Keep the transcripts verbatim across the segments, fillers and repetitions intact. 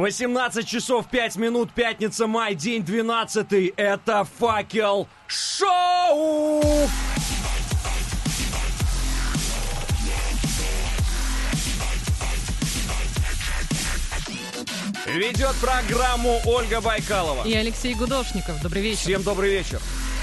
восемнадцать часов пять минут, пятница, май, день двенадцатый. Это Факел Шоу! Ведет программу Ольга Байкалова и Алексей Гудошников. Добрый вечер. Всем добрый вечер.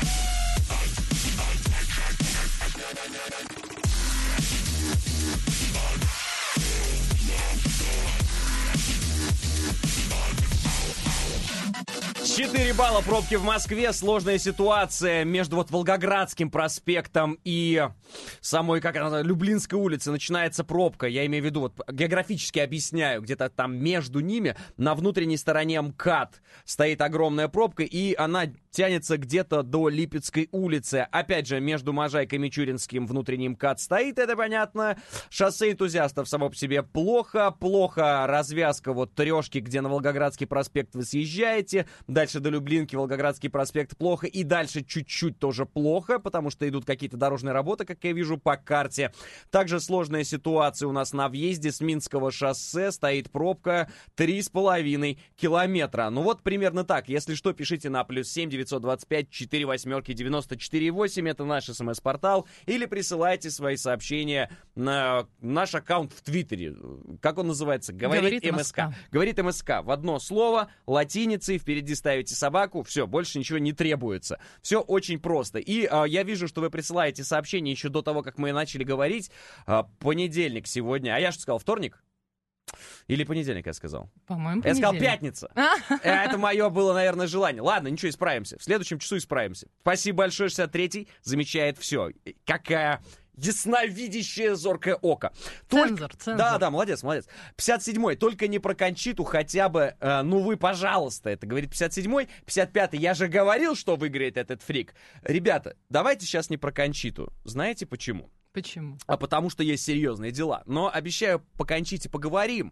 четыре балла пробки в Москве. Сложная ситуация между вот Волгоградским проспектом и самой, как она, Люблинской улицей. Начинается пробка. Я имею в виду, вот географически объясняю, где-то там между ними на внутренней стороне МКАД стоит огромная пробка, и она тянется где-то до Липецкой улицы. Опять же, между Можайкой и Мичуринским внутренний МКАД стоит, это понятно. Шоссе энтузиастов само по себе плохо. Плохо развязка вот трешки, где на Волгоградский проспект вы съезжаете. Дальше до Люблинки, Волгоградский проспект плохо. И дальше чуть-чуть тоже плохо, потому что идут какие-то дорожные работы, как я вижу по карте. Также сложная ситуация у нас на въезде с Минского шоссе. Стоит пробка три с половиной километра. Ну вот примерно так. Если что, пишите на плюс семь девятьсот двадцать пять четыре восьмерки девяносто четыре восемь. Это наш смс-портал. Или присылайте свои сообщения на наш аккаунт в Твиттере. Как он называется? Говорит, Говорит МСК. МСК. Говорит МСК. В одно слово, латиницей, впереди ставите собаку. Все, больше ничего не требуется. Все очень просто. И а, я вижу, что вы присылаете сообщения еще до того, как мы начали говорить. А, понедельник сегодня. А я что сказал? Вторник? Или понедельник я сказал? По-моему, понедельник. Я сказал пятница. А? Это мое было, наверное, желание. Ладно, ничего, исправимся. В следующем часу исправимся. Спасибо большое, шестьдесят третий замечает все. Какая ясновидящее зоркое око. Только... Цензор, цензор. Да, да, молодец, молодец. пятьдесят седьмой, только не про Кончиту хотя бы, э, ну вы, пожалуйста, это говорит пятьдесят седьмой. пятьдесят пятый, я же говорил, что выиграет этот фрик. Ребята, давайте сейчас не про Кончиту. Знаете почему? Почему? А потому что есть серьезные дела. Но обещаю, по Кончите поговорим.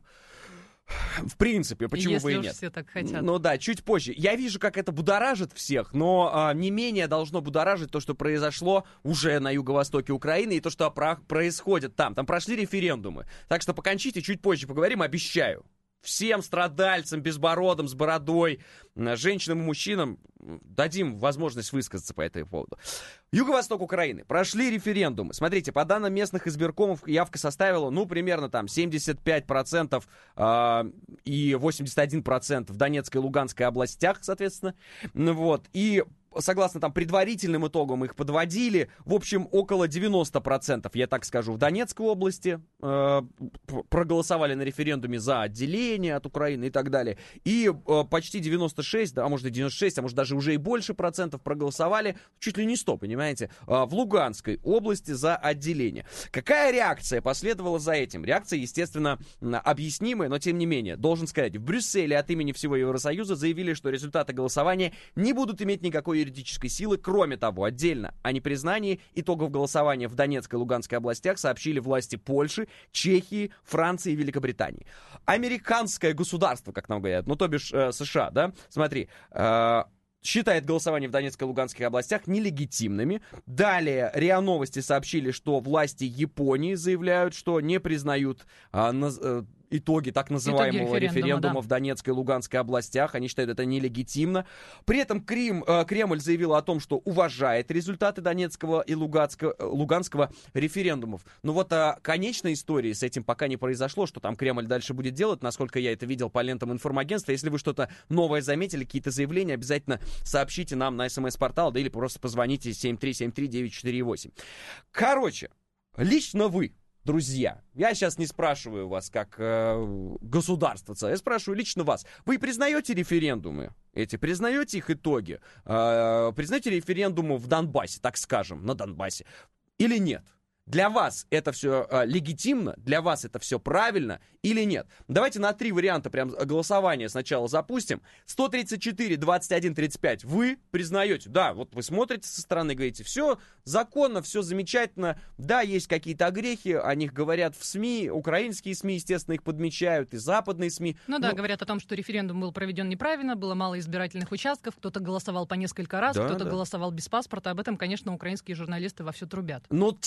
В принципе, почему Если бы и уж нет? все так хотят. Ну да, чуть позже. Я вижу, как это будоражит всех, но а, не менее должно будоражить то, что произошло уже на юго-востоке Украины, и то, что про- происходит там. Там прошли референдумы. Так что по Кончите чуть позже поговорим, обещаю. Всем страдальцам, безбородым, с бородой, женщинам и мужчинам дадим возможность высказаться по этому поводу. Юго-восток Украины. Прошли референдумы. Смотрите, по данным местных избиркомов, явка составила, ну, примерно там семьдесят пять процентов э, и восемьдесят один процент в Донецкой и Луганской областях, соответственно. Вот. И согласно там предварительным итогам их подводили, в общем, около девяносто процентов, я так скажу, в Донецкой области э, проголосовали на референдуме за отделение от Украины и так далее. И э, почти девяносто шесть, да, а может и девяносто шесть, а может даже уже и больше процентов проголосовали, чуть ли не сто, понимаете, э, в Луганской области за отделение. Какая реакция последовала за этим? Реакция, естественно, объяснимая, но тем не менее, должен сказать, в Брюсселе от имени всего Евросоюза заявили, что результаты голосования не будут иметь никакой юридической силы. Кроме того, отдельно о непризнании итогов голосования в Донецкой и Луганской областях сообщили власти Польши, Чехии, Франции и Великобритании. Американское государство, как нам говорят, ну то бишь э, США, да, смотри, э, считает голосование в Донецкой и Луганской областях нелегитимными. Далее РИА Новости сообщили, что власти Японии заявляют, что не признают э, на, э, итоги так называемого итоги референдума, референдума да. в Донецкой и Луганской областях. Они считают это нелегитимно. При этом Крим, э, Кремль заявил о том, что уважает результаты Донецкого и Луганского, Луганского референдумов. Но вот э, конечной истории с этим пока не произошло, что там Кремль дальше будет делать, насколько я это видел по лентам информагентства. Если вы что-то новое заметили, какие-то заявления, обязательно сообщите нам на смс-портал, да или просто позвоните семь три семь три девять четыре восемь. Короче, лично вы, друзья, я сейчас не спрашиваю вас как э, государство, я спрашиваю лично вас. Вы признаете референдумы эти? Признаете их итоги? Э, признаете референдумы в Донбассе, так скажем, на Донбассе? Или нет? Для вас это все э, легитимно? Для вас это все правильно или нет? Давайте на три варианта прям голосования сначала запустим. сто тридцать четыре двадцать один тридцать пять. Вы признаете? Да, вот вы смотрите со стороны, говорите, все законно, все замечательно. Да, есть какие-то огрехи, о них говорят в СМИ. Украинские СМИ, естественно, их подмечают, и западные СМИ. Ну да, Но... говорят о том, что референдум был проведен неправильно, было мало избирательных участков, кто-то голосовал по несколько раз, да, кто-то да. голосовал без паспорта. Об этом, конечно, украинские журналисты вовсю трубят. Но, тем не менее,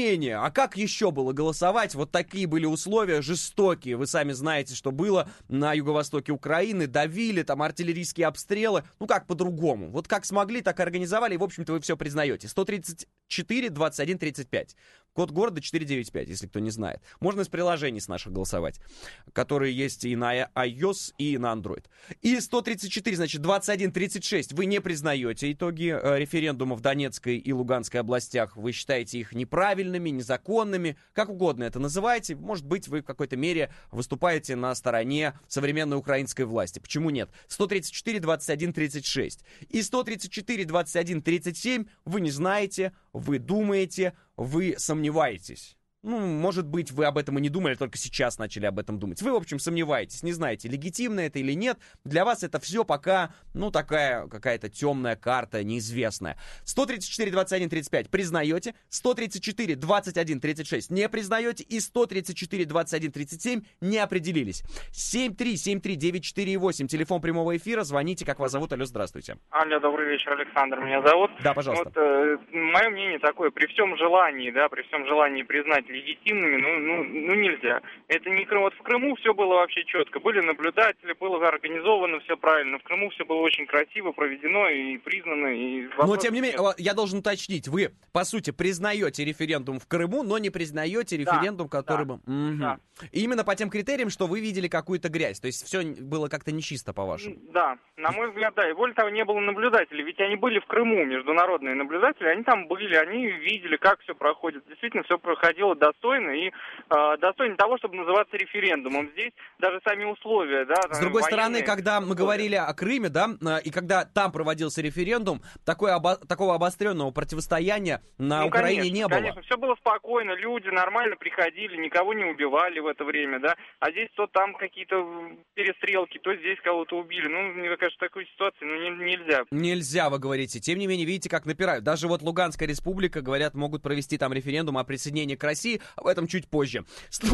менее, а как еще было голосовать? Вот такие были условия жестокие. Вы сами знаете, что было на юго-востоке Украины. Давили, там артиллерийские обстрелы. Ну как по-другому? Вот как смогли, так и организовали. И, в общем-то, вы все признаете. сто тридцать четыре двадцать один тридцать пять. Код города четыреста девяносто пять, если кто не знает. Можно из приложений с наших голосовать, которые есть и на iOS, и на Android. И сто тридцать четыре, значит, двадцать один тридцать шесть. Вы не признаете итоги э, референдума в Донецкой и Луганской областях. Вы считаете их неправильными, незаконными, как угодно это называете. Может быть, вы в какой-то мере выступаете на стороне современной украинской власти. Почему нет? сто тридцать четыре двадцать один тридцать шесть. И сто тридцать четыре двадцать один тридцать семь вы не знаете, вы думаете, вы сомневаетесь. Ну, может быть, вы об этом и не думали, только сейчас начали об этом думать. Вы, в общем, сомневаетесь, не знаете, легитимно это или нет. Для вас это все пока, ну, такая какая-то темная карта, неизвестная. сто тридцать четыре двадцать один тридцать пять признаете, сто тридцать четыре двадцать один тридцать шесть не признаете и сто тридцать четыре двадцать один тридцать семь не определились. семь три семь три девять четыре восемь, телефон прямого эфира, звоните, как вас зовут, алло, здравствуйте. Алло, добрый вечер, Александр меня зовут. Да, пожалуйста. Вот, э, мое мнение такое, при всем желании, да, при всем желании признать легитимными, ну, ну, ну нельзя. Это не Крым. Вот в Крыму все было вообще четко. Были наблюдатели, было организовано все правильно. В Крыму все было очень красиво проведено и признано. И но, тем не менее, я должен уточнить, вы, по сути, признаете референдум в Крыму, но не признаете референдум, да, который да, был... Угу. Да. И именно по тем критериям, что вы видели какую-то грязь. То есть все было как-то нечисто, по-вашему. Да, на мой взгляд, да. И более того, не было наблюдателей. Ведь они были в Крыму, международные наблюдатели. Они там были, они видели, как все проходит. Действительно, все проходило достойно и э, достойно того, чтобы называться референдумом. Здесь даже сами условия, да. С другой стороны, когда мы говорили о Крыме, да, и когда там проводился референдум, такой обо... такого обостренного противостояния на ну, Украине конечно, не было. Конечно, все было спокойно, люди нормально приходили, никого не убивали в это время, да. А здесь то там какие-то перестрелки, то здесь кого-то убили. Ну, мне кажется, такой ситуации ну, не, нельзя. Нельзя, вы говорите. Тем не менее, видите, как напирают. Даже вот Луганская республика, говорят, могут провести там референдум о присоединении к России. Об этом чуть позже.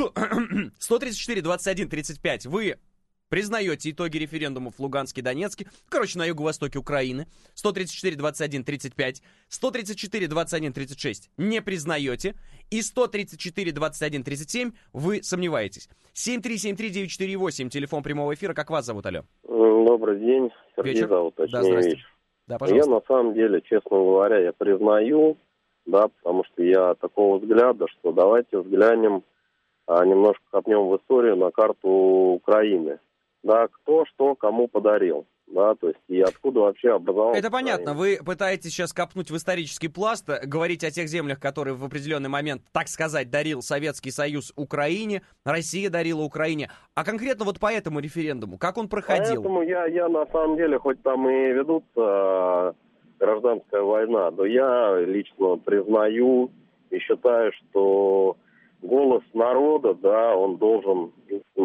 сто тридцать четыре двадцать один тридцать пять. Вы признаете итоги референдумов в Луганске и Донецке, короче, на юго-востоке Украины. сто тридцать четыре двадцать один тридцать пять. сто тридцать четыре двадцать один тридцать шесть не признаете. И сто тридцать четыре двадцать один тридцать семь вы сомневаетесь. семь три семь три девять четыре восемь, телефон прямого эфира. Как вас зовут, алло? Добрый день. Сергей вечер. зовут, точнее, да, здрасте. вечер. Да, пожалуйста. Я, на самом деле, честно говоря, я признаю, да, потому что я такого взгляда, что давайте взглянем, а, немножко копнем в историю на карту Украины. Да, кто что кому подарил, да, то есть и откуда вообще образовался. Это понятно, вы пытаетесь сейчас копнуть в исторический пласт, говорить о тех землях, которые в определенный момент, так сказать, дарил Советский Союз Украине, Россия дарила Украине. А конкретно вот по этому референдуму, как он проходил? Поэтому я, я на самом деле, хоть там и ведутся гражданская война, но я лично признаю и считаю, что голос народа, да, он должен...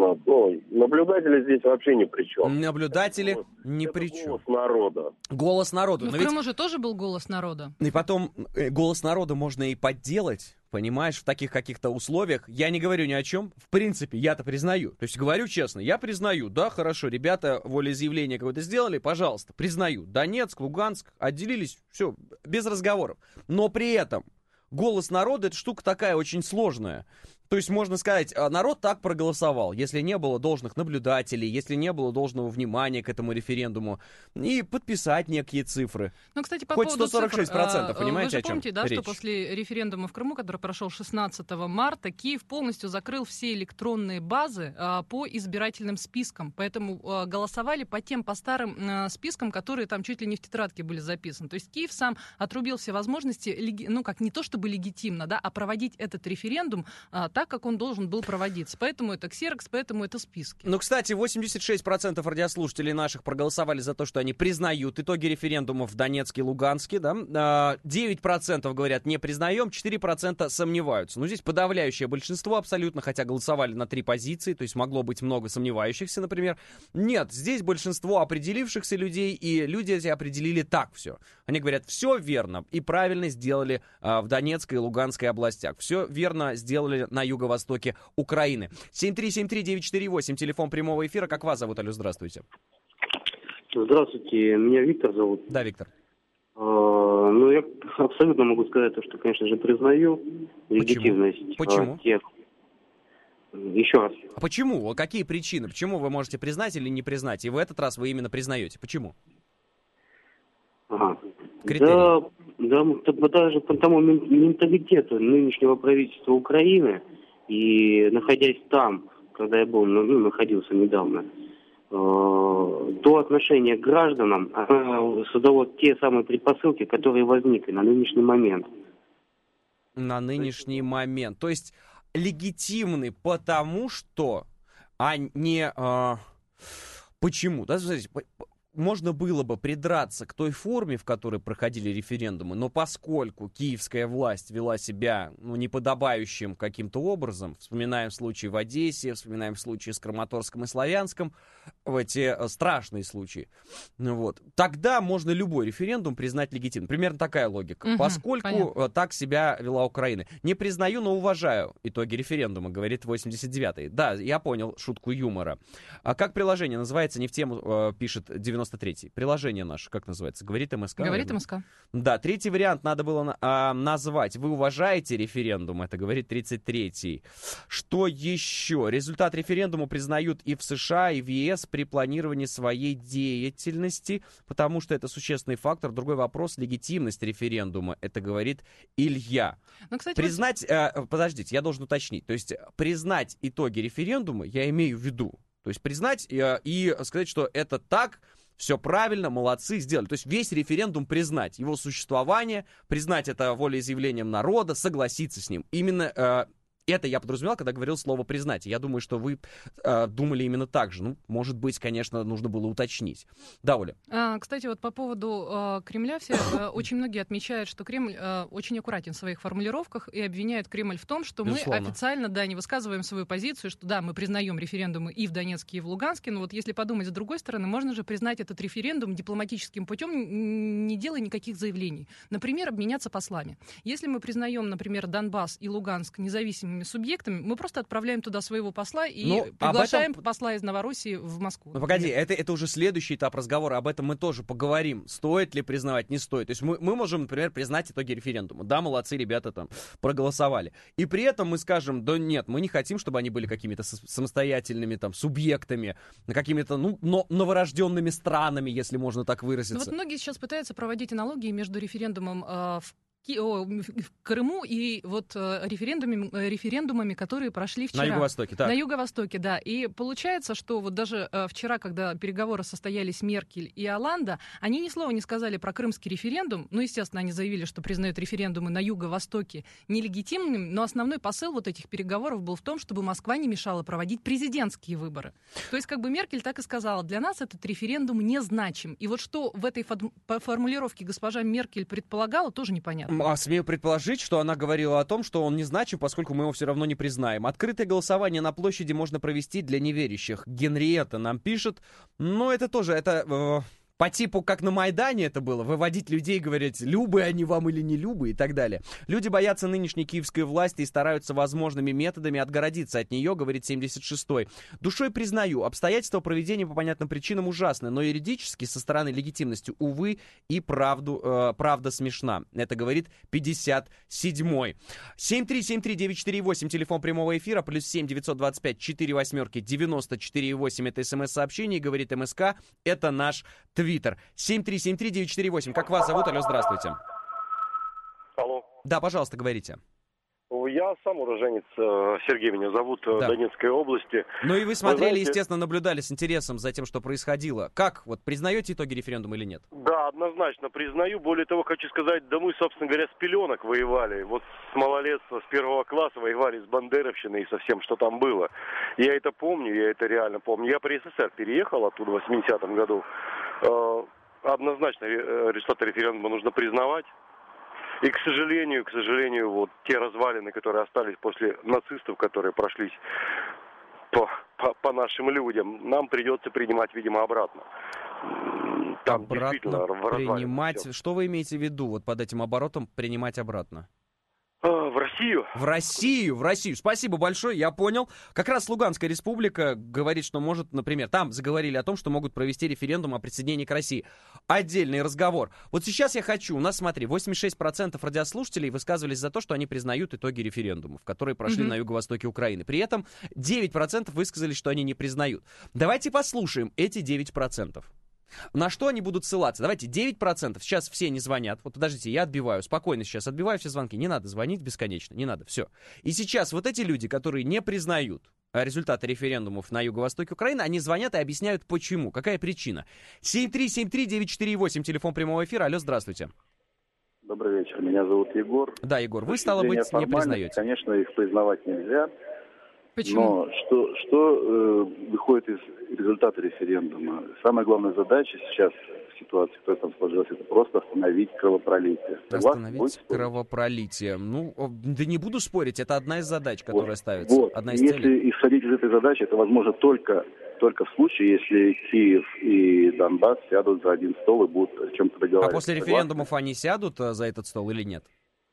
Ну, наблюдатели здесь вообще ни при чем. Наблюдатели это, ни это при чем. Голос народа. Голос народа. Ну, Но в Крыму ведь... же тоже был голос народа. И потом э, голос народа можно и подделать, понимаешь, в таких каких-то условиях. Я не говорю ни о чем. В принципе, я-то признаю. То есть говорю честно, я признаю. Да, хорошо, ребята волеизъявление какое-то сделали, пожалуйста, признаю. Донецк, Луганск отделились, все, без разговоров. Но при этом голос народа — это штука такая очень сложная. То есть, можно сказать, народ так проголосовал, если не было должных наблюдателей, если не было должного внимания к этому референдуму, и подписать некие цифры. Ну, кстати, по Хоть поводу сто сорок шесть процентов, цифр, понимаете, вы о же чем помните, да, речь? что после референдума в Крыму, который прошел шестнадцатого марта, Киев полностью закрыл все электронные базы а, по избирательным спискам, поэтому а, голосовали по тем, по старым а, спискам, которые там чуть ли не в тетрадке были записаны. То есть Киев сам отрубил все возможности, леги... ну, как не то чтобы легитимно, да, а проводить этот референдум а, так, как он должен был проводиться. Поэтому это ксерокс, поэтому это списки. Ну, кстати, восемьдесят шесть процентов радиослушателей наших проголосовали за то, что они признают итоги референдума в Донецке и Луганске, да. девять процентов говорят, не признаем, четыре процента сомневаются. Ну, здесь подавляющее большинство абсолютно, хотя голосовали на три позиции, то есть могло быть много сомневающихся, например. Нет, здесь большинство определившихся людей, и люди эти определили так все. Они говорят, все верно и правильно сделали а, в Донецкой и Луганской областях. Все верно сделали на юго-востоке Украины. семь три семь три девять четыре восемь, телефон прямого эфира. Как вас зовут, алло, здравствуйте. Здравствуйте, меня Виктор зовут. Да, Виктор. А, ну, Ну, я абсолютно могу сказать, то, что, конечно же, признаю легитимность Почему? а, тех. Еще раз. А почему? А какие причины? Почему вы можете признать или не признать? И в этот раз вы именно признаете. Почему? Ага. Критерии. Да, да, даже по тому менталитету нынешнего правительства Украины, и находясь там, когда я был, ну, находился недавно, э, то отношение к гражданам оно создало те самые предпосылки, которые возникли на нынешний момент. На нынешний момент. То есть легитимны потому, что, а не а, почему. Да, смотрите, можно было бы придраться к той форме, в которой проходили референдумы, но поскольку киевская власть вела себя, ну, неподобающим каким-то образом, вспоминаем случаи в Одессе, вспоминаем случаи с Краматорском и Славянском, в эти страшные случаи, ну, вот, тогда можно любой референдум признать легитимным. Примерно такая логика. Угу, поскольку понятно. так себя вела Украина. Не признаю, но уважаю итоги референдума, говорит восемьдесят девятый. Да, я понял шутку юмора. А как приложение называется? Не в тему, э, пишет девяносто третий. Приложение наше, как называется? Говорит МСК? Говорит наверное? МСК. Да, третий вариант надо было а, назвать. Вы уважаете референдум? Это говорит тридцать третий. Что еще? Результат референдума признают и в США, и в ЕС при планировании своей деятельности, потому что это существенный фактор. Другой вопрос — легитимность референдума. Это говорит Илья. Ну, кстати, Признать... Э, подождите, я должен уточнить. То есть признать итоги референдума я имею в виду. То есть признать э, и сказать, что это так... Все правильно, молодцы, сделали. То есть весь референдум признать, его существование, признать это волеизъявлением народа, согласиться с ним. Именно э, это я подразумевал, когда говорил слово «признать». Я думаю, что вы э, думали именно так же. Ну, может быть, конечно, нужно было уточнить. Да, Оля? А, кстати, вот по поводу э, Кремля, все э, очень многие отмечают, что Кремль э, очень аккуратен в своих формулировках и обвиняют Кремль в том, что Безусловно. мы официально, да, не высказываем свою позицию, что да, мы признаем референдумы и в Донецке, и в Луганске, но вот если подумать с другой стороны, можно же признать этот референдум дипломатическим путем, не делая никаких заявлений. Например, обменяться послами. Если мы признаем, например, Донбасс и Луганск независимыми субъектами, мы просто отправляем туда своего посла и Ну, приглашаем об этом... посла из Новороссии в Москву. Ну, погоди, это, это уже следующий этап разговора, об этом мы тоже поговорим. Стоит ли признавать, не стоит. То есть мы, мы можем, например, признать итоги референдума. Да, молодцы, ребята там проголосовали. И при этом мы скажем, да нет, мы не хотим, чтобы они были какими-то самостоятельными там субъектами, какими-то, ну, но, новорожденными странами, если можно так выразиться. Ну, вот многие сейчас пытаются проводить аналогии между референдумом э, в в Крыму и вот референдумами, референдумами, которые прошли вчера. На Юго-Востоке, так. На Юго-Востоке, да. И получается, что вот даже э, вчера, когда переговоры состоялись Меркель и Олланда, они ни слова не сказали про крымский референдум. Ну, естественно, они заявили, что признают референдумы на Юго-Востоке нелегитимными, но основной посыл вот этих переговоров был в том, чтобы Москва не мешала проводить президентские выборы. То есть, как бы Меркель так и сказала, для нас этот референдум не значим. И вот что в этой формулировке госпожа Меркель предполагала, тоже непонятно. А смею предположить, что она говорила о том, что он не значим, поскольку мы его все равно не признаем. Открытое голосование на площади можно провести для неверящих. Генриетта нам пишет. Но это тоже, это... Э... По типу, как на Майдане это было, выводить людей, говорить, любы они вам или не любы и так далее. Люди боятся нынешней киевской власти и стараются возможными методами отгородиться от нее, говорит семьдесят шестой. Душой признаю, обстоятельства проведения по понятным причинам ужасны, но юридически со стороны легитимности, увы, и правду, э, правда смешна. Это говорит пятьдесят седьмой. семь три семь три девять четыре восемь, телефон прямого эфира, плюс семь девятьсот двадцать пять четыре восьмерки девяносто четыре восемь, это смс-сообщение, говорит МСК, это наш твиттер. Твиттер. семь три семь три девять четыре восемь. Как вас зовут? Алло, здравствуйте. Алло. Да, пожалуйста, говорите. Я сам уроженец, Сергей меня зовут, да. Донецкой области. Ну и вы смотрели, вы знаете... естественно, наблюдали с интересом за тем, что происходило. Как? Вот признаете итоги референдума или нет? Да, однозначно признаю. Более того, хочу сказать, да мы, собственно говоря, с пеленок воевали. Вот с малолетства, с первого класса воевали с бандеровщиной и со всем, что там было. Я это помню, я это реально помню. Я при СССР переехал оттуда в восьмидесятом году. Однозначно результаты референдума нужно признавать. И, к сожалению, к сожалению, вот те развалины, которые остались после нацистов, которые прошлись по, по, по нашим людям, нам придется принимать, видимо, обратно. Там обратно принимать. Все. Что вы имеете в виду вот под этим оборотом принимать обратно? В Россию. В Россию, в Россию. Спасибо большое, я понял. Как раз Луганская республика говорит, что может, например, там заговорили о том, что могут провести референдум о присоединении к России. Отдельный разговор. Вот сейчас я хочу, у нас, смотри, восемьдесят шесть процентов радиослушателей высказывались за то, что они признают итоги референдумов, которые прошли mm-hmm. на юго-востоке Украины. При этом девять процентов высказались, что они не признают. Давайте послушаем эти девять процентов. На что они будут ссылаться? Давайте, девять процентов. Сейчас все не звонят. Вот подождите, я отбиваю. Спокойно сейчас отбиваю все звонки. Не надо звонить бесконечно. Не надо. Все. И сейчас вот эти люди, которые не признают результаты референдумов на юго-востоке Украины, они звонят и объясняют, почему. Какая причина. семь три семь три девять четыре восемь. Телефон прямого эфира. Алло, здравствуйте. Добрый вечер. Меня зовут Егор. Да, Егор. Вы, стало быть, не признаете. Конечно, их признавать нельзя. Почему? Но что, что э, выходит из результата референдума? Самая главная задача сейчас в ситуации, которая там сложилась, это просто остановить кровопролитие. Остановить кровопролитие. Ну, да не буду спорить, это одна из задач, которая вот, ставится. Вот. Одна из если целей. исходить из этой задачи, это возможно только, только в случае, если Киев и Донбасс сядут за один стол и будут о чем-то договариваться. А после референдумов они сядут за этот стол или нет?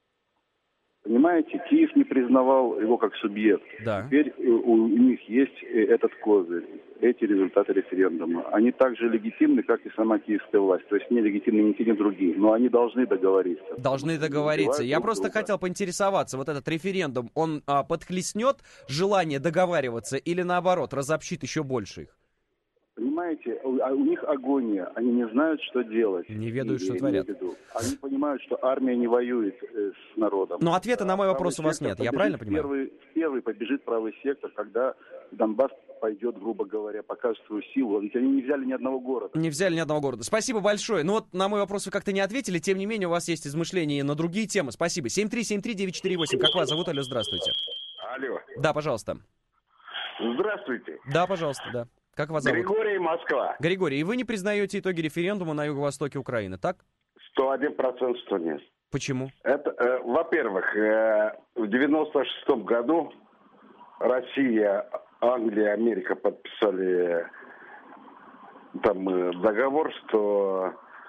Понимаете, Киев не признавал его как субъект. Да. Теперь у, у них есть этот козырь, эти результаты референдума. Они так же легитимны, как и сама киевская власть. То есть не легитимны ни те, ни другие. Но они должны договориться. Должны договориться. Я просто друга. хотел поинтересоваться, вот этот референдум, он а, подхлестнет желание договариваться или наоборот, разобщит еще больше их? Понимаете, у, у них агония, они не знают, что делать. Не ведают, и, что творят. Они понимают, что армия не воюет э, с народом. Но ответа на мой вопрос у вас нет, я правильно понимаю? Первый, первый побежит правый сектор, когда Донбасс пойдет, грубо говоря, покажет свою силу. Ведь они не взяли ни одного города. Не взяли ни одного города. Спасибо большое. Ну вот на мой вопрос вы как-то не ответили, тем не менее у вас есть измышления на другие темы. Спасибо. семь три семь три девять четыре восемь. Как вас зовут? Алло, здравствуйте. Алло. Да, пожалуйста. Здравствуйте. Да, пожалуйста, да. Как вас зовут? Григорий, Москва. Григорий, и вы не признаете итоги референдума на юго-востоке Украины, так? Сто один процент, что нет. Почему? Это, э, во-первых, э, в девяносто шестом году Россия, Англия, Америка подписали там э, договор, что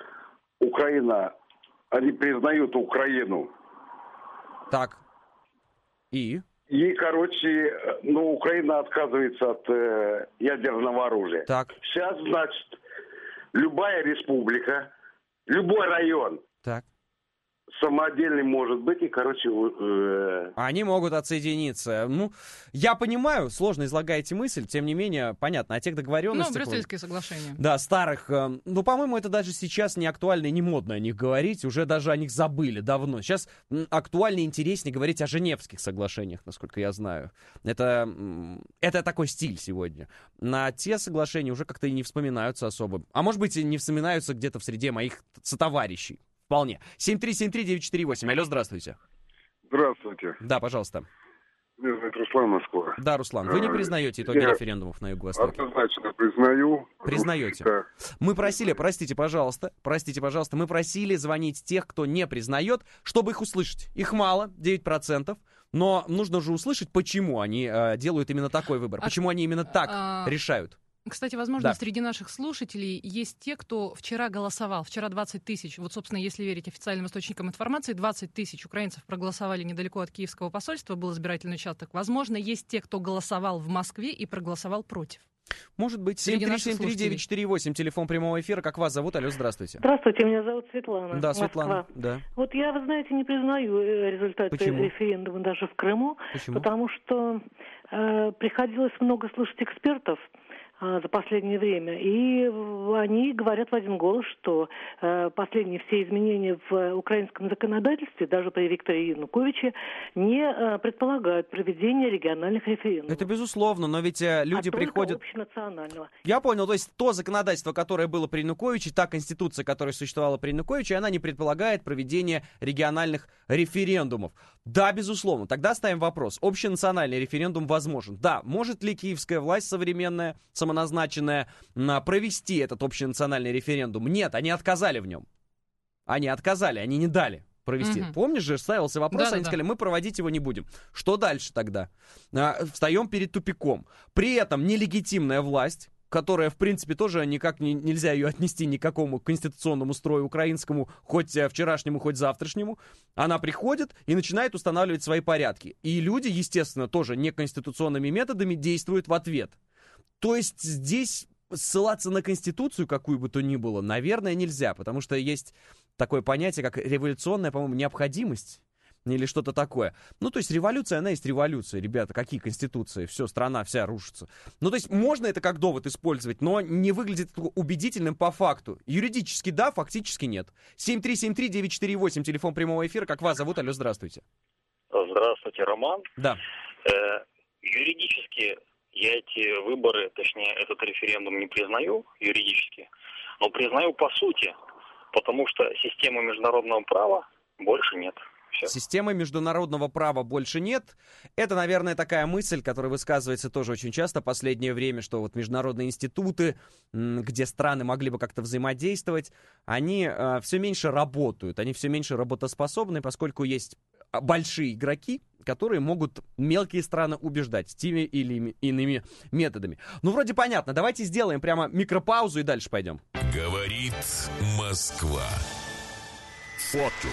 Украина, они признают Украину. Так. И? И, короче, ну, Украина отказывается от э, ядерного оружия. Так. Сейчас, значит, любая республика, любой район так. самодельный может быть, и, короче... Э... Они могут отсоединиться. Ну, я понимаю, сложно излагаете мысль, тем не менее, понятно, о тех договоренностях... Ну, Брюссельские соглашения. Да, старых. Э, ну, по-моему, это даже сейчас не актуально и не модно о них говорить, уже даже о них забыли давно. Сейчас актуальнее и интереснее говорить о Женевских соглашениях, насколько я знаю. Это, это такой стиль сегодня. На те соглашения уже как-то и не вспоминаются особо. А может быть, и не вспоминаются где-то в среде моих сотоварищей. Вполне. семь три семь три девять четыре восемь. Алло, здравствуйте. Здравствуйте. Да, пожалуйста. Меня зовут Руслан, Москва. Да, Руслан, вы не признаете итоги Я референдумов на Юго-Востоке? Однозначно признаю. Признаете? Да. Мы просили, простите, пожалуйста, простите, пожалуйста, мы просили звонить тех, кто не признает, чтобы их услышать. Их мало, девять процентов, но нужно же услышать, почему они э, делают именно такой выбор, а, почему они именно так а... решают. Кстати, возможно, да. среди наших слушателей есть те, кто вчера голосовал. Вчера двадцать тысяч. Вот, собственно, если верить официальным источникам информации, двадцать тысяч украинцев проголосовали недалеко от Киевского посольства, был избирательный участок. Возможно, есть те, кто голосовал в Москве и проголосовал против. Может быть. семь три семь три девять четыре восемь, телефон прямого эфира. Как вас зовут? Алло, здравствуйте. Здравствуйте, меня зовут Светлана. Да, Москва. Светлана. Да. Вот я, вы знаете, не признаю результаты Почему? референдума даже в Крыму. Почему? Потому что э, приходилось много слушать экспертов за последнее время. И они говорят в один голос, что э, последние все изменения в украинском законодательстве, даже при Викторе Януковиче, не э, предполагают проведение региональных референдумов. Это безусловно, но ведь э, люди а приходят... общенационального. Я понял, то есть то законодательство, которое было при Януковиче, та конституция, которая существовала при Януковиче, она не предполагает проведение региональных референдумов. Да, безусловно. Тогда ставим вопрос. Общенациональный референдум возможен. Да, может ли киевская власть современная, самоназначенная, провести этот общенациональный референдум? Нет, они отказали в нем. Они отказали, они не дали провести. Угу. Помнишь же, ставился вопрос, да, они да, сказали, мы проводить его не будем. Что дальше тогда? А, встаем перед тупиком. При этом нелегитимная власть, которая, в принципе, тоже никак не, нельзя ее отнести ни к какому конституционному строю украинскому, хоть вчерашнему, хоть завтрашнему. Она приходит и начинает устанавливать свои порядки. И люди, естественно, тоже неконституционными методами действуют в ответ. То есть здесь ссылаться на Конституцию, какую бы то ни было, наверное, нельзя, потому что есть такое понятие, как революционная, по-моему, необходимость. Или что-то такое. Ну, то есть революция, она есть революция, ребята. Какие конституции? Все, страна вся рушится. Ну, то есть можно это как довод использовать, но не выглядит убедительным по факту. Юридически да, фактически нет. семь три семь три девять четыре восемь, телефон прямого эфира. Как вас зовут? Алло, здравствуйте. Здравствуйте, Роман. Да. Э, юридически я эти выборы, точнее, этот референдум не признаю юридически, но признаю по сути, потому что системы международного права больше нет. Все. Системы международного права больше нет. Это, наверное, такая мысль, которая высказывается тоже очень часто в последнее время, что вот международные институты, где страны могли бы как-то взаимодействовать, они э, все меньше работают, они все меньше работоспособны, поскольку есть большие игроки, которые могут мелкие страны убеждать теми или иными методами. Ну, вроде понятно. Давайте сделаем прямо микропаузу и дальше пойдем. Говорит Москва. Фото.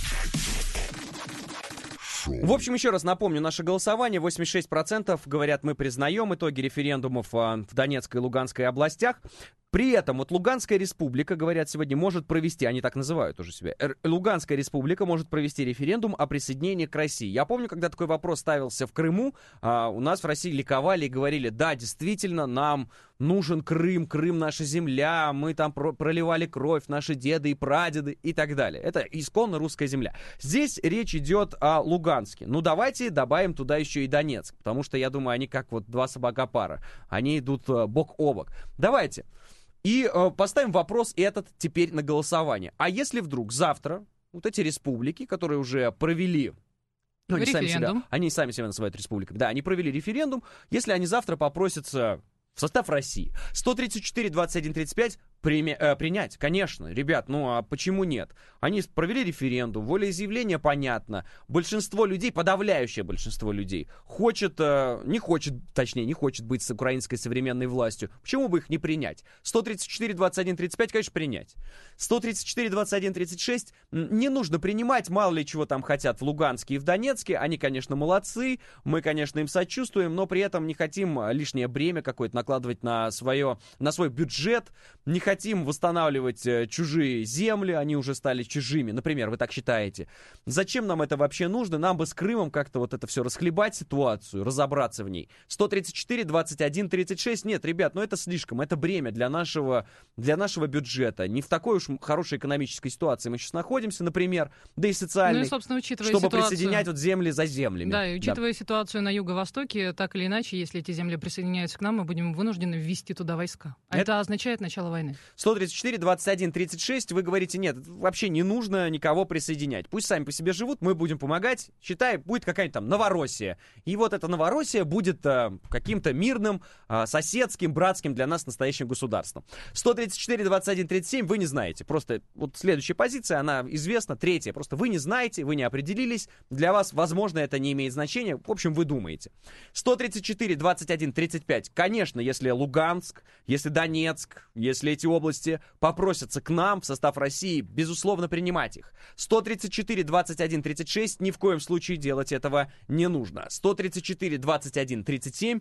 В общем, еще раз напомню, наше голосование. восемьдесят шесть процентов говорят, мы признаем итоги референдумов в Донецкой и Луганской областях. При этом вот Луганская республика, говорят сегодня, может провести, они так называют уже себя, Луганская республика может провести референдум о присоединении к России. Я помню, когда такой вопрос ставился в Крыму, а, у нас в России ликовали и говорили, да, действительно, нам нужен Крым, Крым наша земля, мы там про- проливали кровь, наши деды и прадеды и так далее. Это исконно русская земля. Здесь речь идет о Луганске. Ну, давайте добавим туда еще и Донецк, потому что, я думаю, они как вот два собака-пара. Они идут а, бок о бок. Давайте. И э, поставим вопрос этот теперь на голосование. А если вдруг завтра вот эти республики, которые уже провели... Ну, они сами, себя, они сами себя называют республиками. Да, они провели референдум. Если они завтра попросятся в состав России. сто тридцать четыре двадцать один тридцать пять прими, э, принять, конечно. Ребят, ну а почему нет? Они провели референдум, волеизъявление понятно. Большинство людей, подавляющее большинство людей, хочет, э, не хочет, точнее, не хочет быть с украинской современной властью. Почему бы их не принять? сто тридцать четыре двадцать один тридцать пять, конечно, принять. сто тридцать четыре двадцать один тридцать шесть не нужно принимать, мало ли чего там хотят в Луганске и в Донецке. Они, конечно, молодцы, мы, конечно, им сочувствуем, но при этом не хотим лишнее бремя какое-то накладывать на, свое, на свой бюджет, не хотим восстанавливать э, чужие земли, они уже стали чужими, например, вы так считаете. Зачем нам это вообще нужно? Нам бы с Крымом как-то вот это все расхлебать, ситуацию, разобраться в ней. сто тридцать четыре двадцать один тридцать шесть, нет, ребят, ну это слишком, это бремя для нашего, для нашего бюджета. Не в такой уж хорошей экономической ситуации мы сейчас находимся, например, да и социальной, ну и, собственно, учитывая чтобы ситуацию... присоединять вот земли за землями. Да, и учитывая да. ситуацию на юго-востоке, так или иначе, если эти земли присоединяются к нам, мы будем вынуждены ввести туда войска. А это, это означает начало войны. сто тридцать четыре двадцать один тридцать шесть, вы говорите, нет, вообще не нужно никого присоединять. Пусть сами по себе живут, мы будем помогать. Считай, будет какая-нибудь там Новороссия. И вот эта Новороссия будет э, каким-то мирным, э, соседским, братским для нас настоящим государством. сто тридцать четыре двадцать один тридцать семь вы не знаете. Просто вот следующая позиция, она известна, третья. Просто вы не знаете, вы не определились. Для вас, возможно, это не имеет значения. В общем, вы думаете. сто тридцать четыре двадцать один тридцать пять. Конечно, если Луганск, если Донецк, если эти области попросятся к нам в состав России, безусловно, принимать их. сто тридцать четыре двадцать один тридцать шесть, ни в коем случае делать этого не нужно. сто тридцать четыре двадцать один тридцать семь,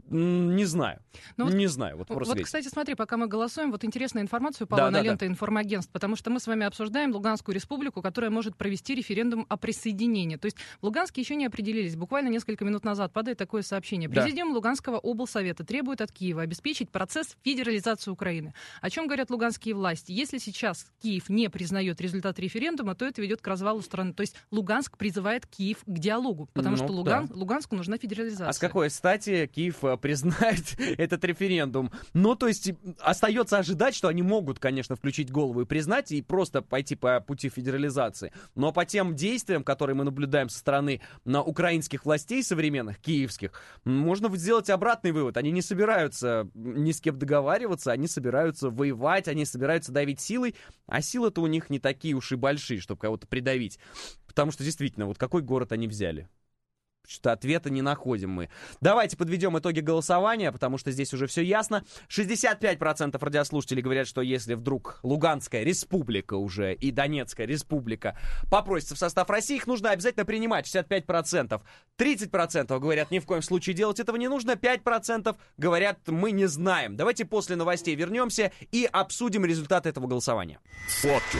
не знаю. Ну, не вот, знаю. Вот, вот кстати, смотри, пока мы голосуем, вот интересная информация упала да, на да, ленту да. информагентств, потому что мы с вами обсуждаем Луганскую республику, которая может провести референдум о присоединении. То есть в Луганске еще не определились. Буквально несколько минут назад падает такое сообщение. Президиум да. Луганского облсовета требует от Киева обеспечить процесс федерализации Украины. О чем говорят луганские власти? Если сейчас Киев не признает результат референдума, то это ведет к развалу страны. То есть Луганск призывает Киев к диалогу, потому ну, что Луган, да. Луганску нужна федерализация. А с какой стати Киев признает этот референдум? Ну, то есть остается ожидать, что они могут, конечно, включить голову и признать, и просто пойти по пути федерализации. Но по тем действиям, которые мы наблюдаем со стороны на украинских властей современных, киевских, можно сделать обратный вывод. Они не собираются ни с кем договариваться, они собираются воевать, они собираются давить силой, а силы-то у них не такие уж и большие, чтобы кого-то придавить. Потому что действительно, вот какой город они взяли? Что-то ответа не находим мы. Давайте подведем итоги голосования, потому что здесь уже все ясно. шестьдесят пять процентов радиослушателей говорят, что если вдруг Луганская республика уже и Донецкая республика попросятся в состав России, их нужно обязательно принимать. шестьдесят пять процентов. тридцать процентов говорят, ни в коем случае делать этого не нужно. пять процентов говорят, мы не знаем. Давайте после новостей вернемся и обсудим результаты этого голосования. Фото.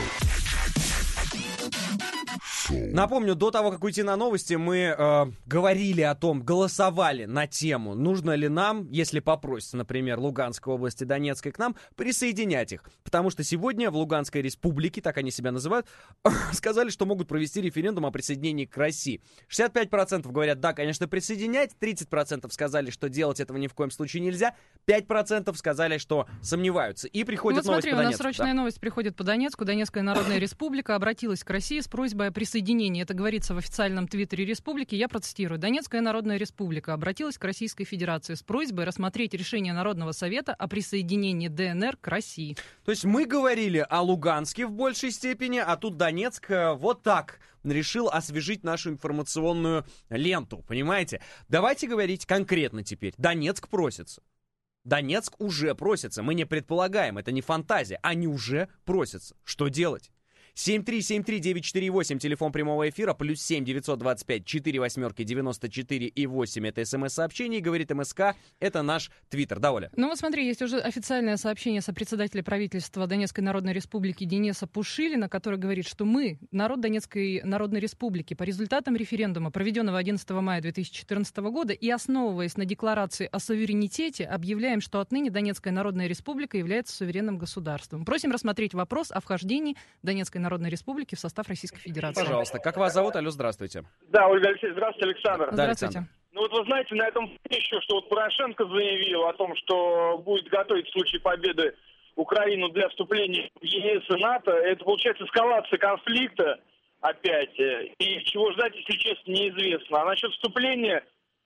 Напомню, до того, как уйти на новости, мы э, говорили о том, голосовали на тему, нужно ли нам, если попросится, например, Луганской области, Донецкой к нам, присоединять их. Потому что сегодня в Луганской республике, так они себя называют, сказали, что могут провести референдум о присоединении к России. шестьдесят пять процентов говорят, да, конечно, присоединять, тридцать процентов сказали, что делать этого ни в коем случае нельзя, пять процентов сказали, что сомневаются. И приходит ну, вот новость смотри, по Донецку. У нас срочная да? новость приходит по Донецку. Донецкая Народная Республика обратилась к России с просьбой о присоединении. Это говорится в официальном твиттере республики. Я процитирую. Донецкая Народная Республика обратилась к Российской Федерации с просьбой рассмотреть решение Народного совета о присоединении ДНР к России. То есть мы говорили о Луганске в большей степени, а тут Донецк вот так решил освежить нашу информационную ленту, понимаете? Давайте говорить конкретно теперь. Донецк просится. Донецк уже просится. Мы не предполагаем, это не фантазия. Они уже просятся. Что делать? семь три семь три девять четыре восемь, телефон прямого эфира, плюс семь девятьсот двадцать пять четыре восьмерки девяносто четыре и восемь, это смс-сообщение, говорит МСК, это наш твиттер. Да, Оля? Ну вот смотри, есть уже официальное сообщение сопредседателя правительства Донецкой Народной Республики Дениса Пушилина, который говорит, что мы, народ Донецкой Народной Республики, по результатам референдума, проведенного одиннадцатого мая две тысячи четырнадцатого года, и основываясь на декларации о суверенитете, объявляем, что отныне Донецкая Народная Республика является суверенным государством. Просим рассмотреть вопрос о вхождении Донецкой Народной Республики в состав Российской Федерации. Пожалуйста. Как вас зовут? Алло, здравствуйте. Да, Ольга Алексеевна, здравствуйте, Александр. Да, Здравствуйте. Александр. Ну вот вы знаете, на этом еще, что вот Порошенко заявил о том, что будет готовить в случае победы Украину для вступления в ЕС и НАТО, это получается эскалация конфликта опять. И чего ждать, если честно, неизвестно. А насчет вступления,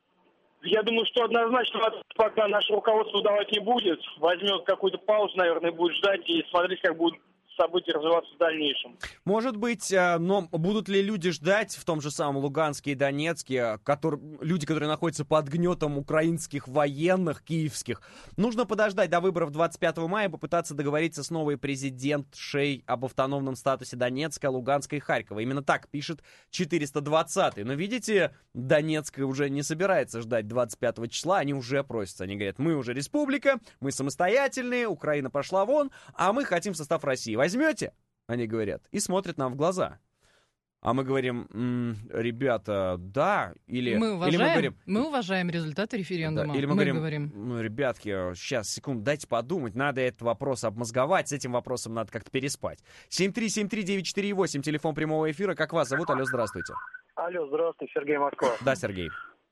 я думаю, что однозначно пока наше руководство давать не будет. Возьмет какую-то паузу, наверное, будет ждать и смотреть, как будут события развиваться в дальнейшем. Может быть, но будут ли люди ждать в том же самом Луганске и Донецке, которые, люди, которые находятся под гнетом украинских военных, киевских? Нужно подождать до выборов двадцать пятого мая, попытаться договориться с новой президентшей об автономном статусе Донецка, Луганска и Харькова. Именно так пишет четыреста двадцатый. Но видите, Донецк уже не собирается ждать двадцать пятого числа, они уже просятся. Они говорят, мы уже республика, мы самостоятельные, Украина пошла вон, а мы хотим в состав России. Возьмете? Они говорят. И смотрят нам в глаза. А мы говорим, м-м, ребята, да. Или мы, уважаем, или мы, говорим, мы уважаем результаты референдума. Да, или мы, мы говорим, говорим, ну, ребятки, сейчас, секунду, дайте подумать. Надо этот вопрос обмозговать. С этим вопросом надо как-то переспать. семь три семь три девять четыре восемь, телефон прямого эфира. Как вас зовут? Алло, здравствуйте. Алло, здравствуйте, Сергей Москва. Да, Сергей.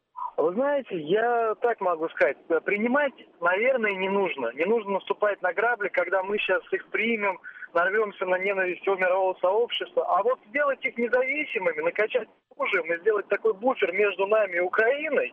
Вы знаете, я так могу сказать, принимать, наверное, не нужно. Не нужно наступать на грабли, когда мы сейчас их примем, нарвемся на ненависть всего мирового сообщества. А вот сделать их независимыми, накачать оружием и сделать такой буфер между нами и Украиной,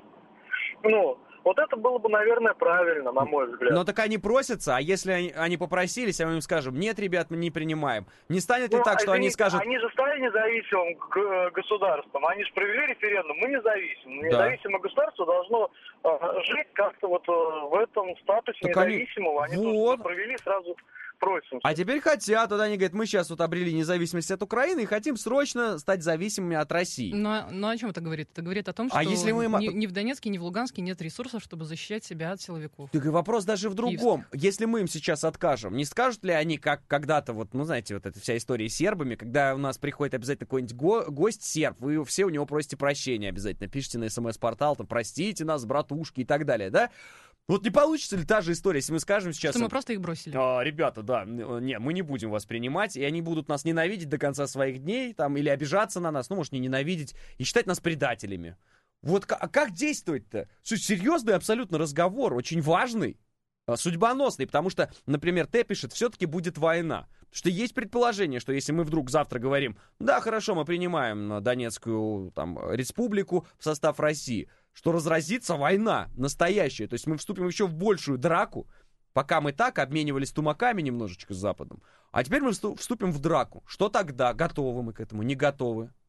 ну, вот это было бы, наверное, правильно, на мой взгляд. Но так они просятся, а если они, они попросились, а мы им скажем, нет, ребят, мы не принимаем. Не станет ли ну, так, что извините, они скажут... Они же стали независимым государством, они же провели референдум, мы независимы. Да. Независимое государство должно э, жить как-то вот э, в этом статусе так независимого. Они, они вот. провели сразу... Просим. А теперь хотят, тогда они говорят, мы сейчас вот обрели независимость от Украины и хотим срочно стать зависимыми от России. Но, но о чем это говорит? Это говорит о том, что а если мы... ни, ни в Донецке, ни в Луганске нет ресурсов, чтобы защищать себя от силовиков. Так и вопрос даже в другом. Киевских. Если мы им сейчас откажем, не скажут ли они, как когда-то, вот, ну, знаете, вот эта вся история с сербами, когда у нас приходит обязательно какой-нибудь го- гость серб, вы все у него просите прощения обязательно, пишите на смс-портал, там, простите нас, братушки и так далее, да? Вот не получится ли та же история, если мы скажем сейчас... Что мы просто их бросили. А, ребята, да, не, мы не будем вас принимать, и они будут нас ненавидеть до конца своих дней, там, или обижаться на нас, ну, может, не ненавидеть, и считать нас предателями. Вот а как действовать-то? Серьезный абсолютно разговор, очень важный, судьбоносный, потому что, например, Т пишет, все-таки будет война. Потому что есть предположение, что если мы вдруг завтра говорим, да, хорошо, мы принимаем Донецкую там, республику в состав России, что разразится война настоящая. То есть мы вступим еще в большую драку, пока мы так обменивались тумаками немножечко с Западом. А теперь мы вступим в драку. Что тогда? Готовы мы к этому? Не готовы?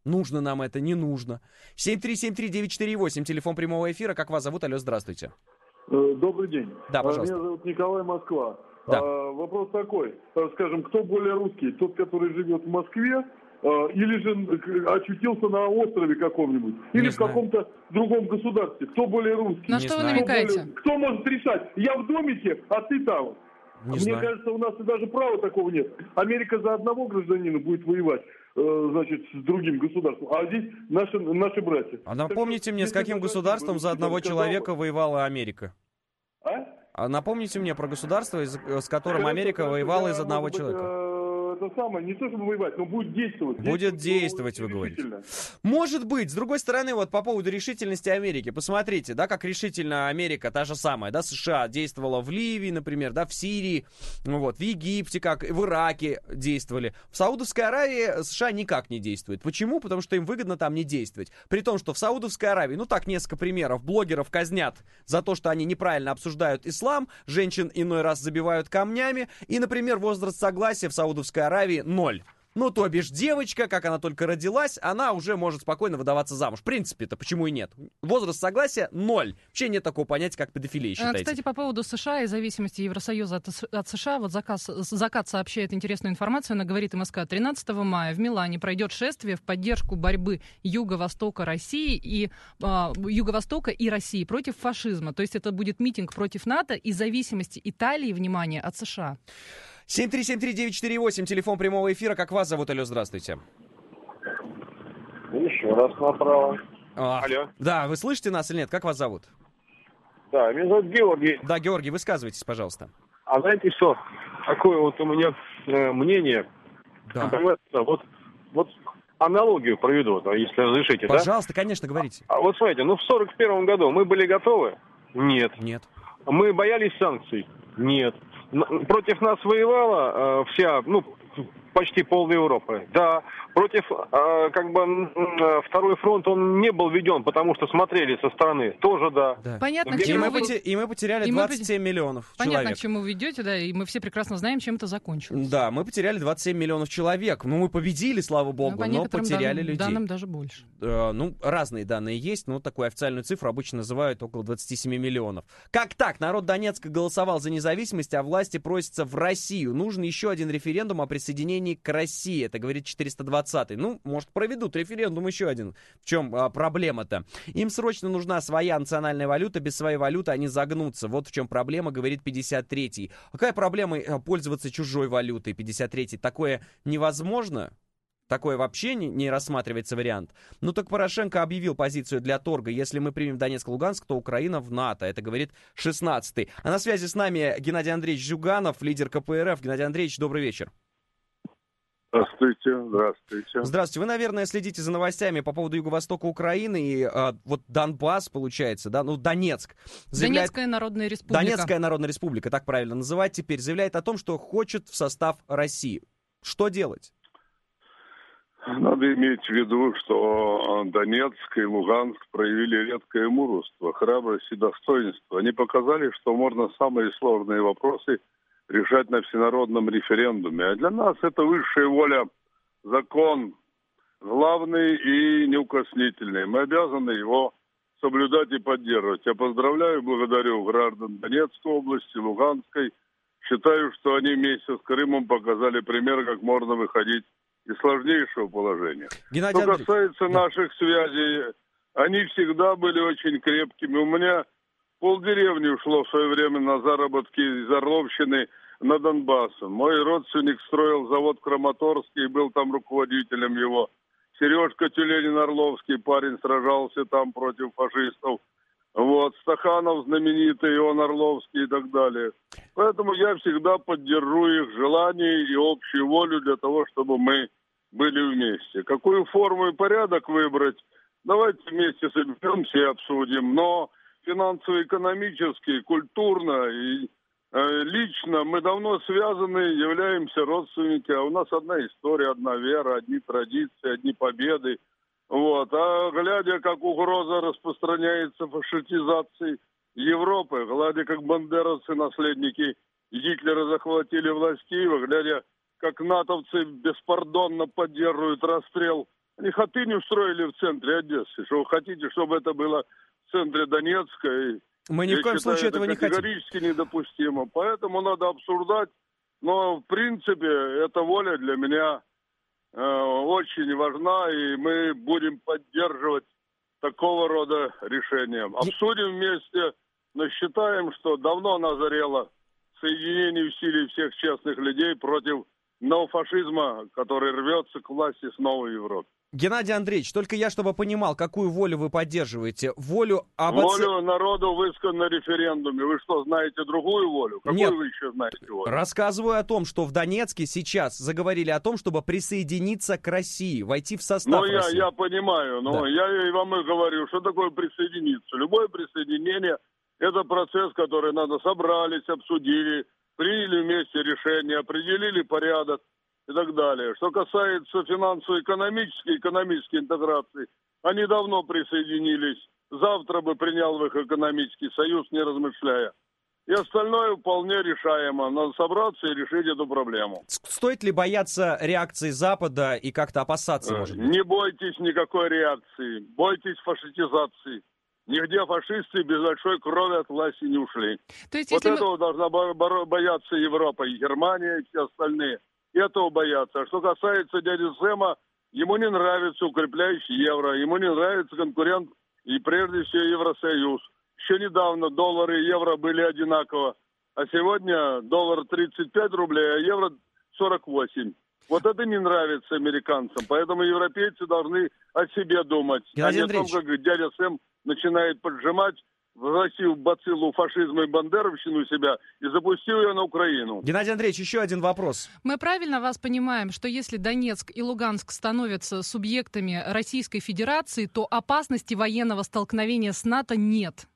Нужно нам это, не нужно. семь три семь три девять четыре восемь, телефон прямого эфира. Как вас зовут? Алло, здравствуйте. Добрый день. Да, пожалуйста. Меня зовут Николай, Москва. Да. А, вопрос такой. Скажем, кто более русский? Тот, который живет в Москве, или же очутился на острове каком-нибудь? Или Не в знаю. каком-то другом государстве? Кто более русский? На Не что вы знаю. намекаете? Кто, более- кто может решать? Я в домике, а ты там. Не Мне знаю. кажется, у нас и даже права такого нет. Америка за одного гражданина будет воевать, э, значит, с другим государством, а здесь наши, наши братья. А напомните мне, с каким государством за одного человека воевала Америка? А? А напомните мне про государство, из- с которым Америка Хорошо, воевала я, из одного может быть, человека. э, Это самое, не то чтобы воевать, но будет действовать. Будет действовать, вы говорите. Может быть. С другой стороны, вот по поводу решительности Америки. Посмотрите, да, как решительно Америка, та же самая, да, США действовала в Ливии, например, да, в Сирии, ну вот, в Египте, как в Ираке действовали. В Саудовской Аравии США никак не действует. Почему? Потому что им выгодно там не действовать. При том, что в Саудовской Аравии, ну так, несколько примеров, блогеров казнят за то, что они неправильно обсуждают ислам, женщин иной раз забивают камнями, и, например, возраст согласия в Саудовской Аравии ноль. Ну, то бишь, девочка, как она только родилась, она уже может спокойно выдаваться замуж. В принципе-то, почему и нет? Возраст согласия ноль. Вообще нет такого понятия, как педофилия, А, считаете? Кстати, по поводу США и зависимости Евросоюза от, С- от США, вот заказ, Закат сообщает интересную информацию, она говорит МСК, тринадцатого мая в Милане пройдет шествие в поддержку борьбы Юго-Востока России и а, Юго-Востока и России против фашизма. То есть это будет митинг против НАТО и зависимости Италии, внимание, от США. семь три семь три девять четыре восемь, телефон прямого эфира. Как вас зовут? Алло, здравствуйте. Еще раз направо. А, Алло. Да, вы слышите нас или нет? Как вас зовут? Да, меня зовут Георгий. Да, Георгий, высказывайтесь, пожалуйста. А знаете что? Такое вот у меня э, мнение. Да. Например, вот, вот аналогию проведу, да, если разрешите, Пожалуйста, конечно, говорите. да? А вот смотрите, ну в сорок первом году мы были готовы? Нет. Нет. Мы боялись санкций? Нет. Н- Против нас воевала э, вся, ну, почти пол Европы. Да. Против, э, как бы, м, э, второй фронт, он не был введен, потому что смотрели со стороны. Тоже да. Да. Понятно, Где к И чему мы, вы... поте- и мы потеряли и мы двадцать семь миллионов Понятно, человек. к чему вы ведете, да, и мы все прекрасно знаем, чем это закончилось. Да, мы потеряли двадцать семь миллионов человек. Ну, мы победили, слава богу, Ну, по но некоторым потеряли данным, людей. данным даже больше. Э, ну, разные данные есть, но такую официальную цифру обычно называют около двадцать семь миллионов. Как так? Народ Донецка голосовал за независимость, а власти просятся в Россию. Нужен еще один референдум о присоединении к России. Это говорит четыреста двадцатый. Ну, может, проведут референдум еще один. В чем а, проблема-то? Им срочно нужна своя национальная валюта. Без своей валюты они загнутся. Вот в чем проблема, говорит пятьдесят третий. Какая проблема э, пользоваться чужой валютой? пятьдесят третий. Такое невозможно? Такое вообще не, не рассматривается вариант. Ну так Порошенко объявил позицию для торга. Если мы примем Донецк и Луганск, то Украина в НАТО. Это говорит шестнадцатый. А на связи с нами Геннадий Андреевич Зюганов, лидер ка пэ эр эф. Геннадий Андреевич, добрый вечер. Здравствуйте, здравствуйте. Здравствуйте. Вы, наверное, следите за новостями по поводу Юго-Востока Украины. И а, вот Донбасс, получается, да, ну Донецк. заявляет- Донецкая Народная Республика. Донецкая Народная Республика, так правильно называть теперь, заявляет о том, что хочет в состав России. Что делать? Надо иметь в виду, что Донецк и Луганск проявили редкое мужество, храбрость и достоинство. Они показали, что можно самые сложные вопросы решать на всенародном референдуме. А для нас это высшая воля, закон, главный и неукоснительный. Мы обязаны его соблюдать и поддерживать. Я поздравляю и благодарю граждан Донецкой области, Луганской. Считаю, что они вместе с Крымом показали пример, как можно выходить из сложнейшего положения. Геннадий Что Андреевич, касается наших связей, они всегда были очень крепкими. У меня полдеревни ушло в свое время на заработки из Орловщины на Донбасс. Мой родственник строил завод Краматорский и был там руководителем его. Сережка Тюленин-Орловский, парень, сражался там против фашистов. Вот, Стаханов знаменитый, он Орловский и так далее. Поэтому я всегда поддержу их желание и общую волю для того, чтобы мы были вместе. Какую форму и порядок выбрать, давайте вместе соберемся и обсудим. Но финансово-экономически, культурно и э, лично мы давно связаны, являемся родственники. А у нас одна история, одна вера, одни традиции, одни победы. Вот. А глядя, как угроза распространяется фашистизации Европы, глядя, как бандеровцы, наследники Гитлера, захватили власть Киева, глядя, как натовцы беспардонно поддерживают расстрел Они хаты не устроили в центре Одессы. Что вы хотите, чтобы это было в центре Донецка? И Мы ни в я коем считаю, случае это этого не хотим. категорически недопустимо. Поэтому надо обсуждать. Но, в принципе, эта воля для меня э, очень важна, и мы будем поддерживать такого рода решения. Обсудим вместе, но считаем, что давно назрело соединение усилий всех честных людей против неофашизма, который рвется к власти снова в Европе. Геннадий Андреевич, только я, чтобы понимал, какую волю вы поддерживаете. Волю об... Волю народу высказано на референдуме. Вы что, знаете другую волю? Какую Нет. вы еще знаете волю? Рассказываю о том, что в Донецке сейчас заговорили о том, чтобы присоединиться к России, войти в состав Ну, я, России. я понимаю, но Да. я и вам и говорю, что такое присоединиться. Любое присоединение – это процесс, который надо собрались, обсудили, приняли вместе решение, определили порядок и так далее. Что касается финансово-экономической, экономической интеграции, они давно присоединились. Завтра бы принял в их экономический союз, не размышляя. И остальное вполне решаемо. Надо собраться и решить эту проблему. Стоит ли бояться реакции Запада и как-то опасаться, может быть? Не бойтесь никакой реакции. Бойтесь фашистизации. Нигде фашисты без большой крови от власти не ушли. То есть, вот если этого мы... должна бо- боро- бояться Европа, и Германия, и все остальные. Этого боятся. А что касается дяди Сэма, ему не нравится укрепляющий евро, ему не нравится конкурент и прежде всего Евросоюз. Еще недавно доллары и евро были одинаково, а сегодня доллар тридцать пять рублей, а евро сорок восемь. Вот это не нравится американцам, поэтому европейцы должны о себе думать. Геннадий а не о том, Андреевич. как дядя Сэм начинает поджимать, вносил бациллу фашизма и бандеровщину в себя и запустил ее на Украину. Геннадий Андреевич, еще один вопрос. Мы правильно вас понимаем, что если Донецк и Луганск становятся субъектами Российской Федерации, то опасности военного столкновения с НАТО нет?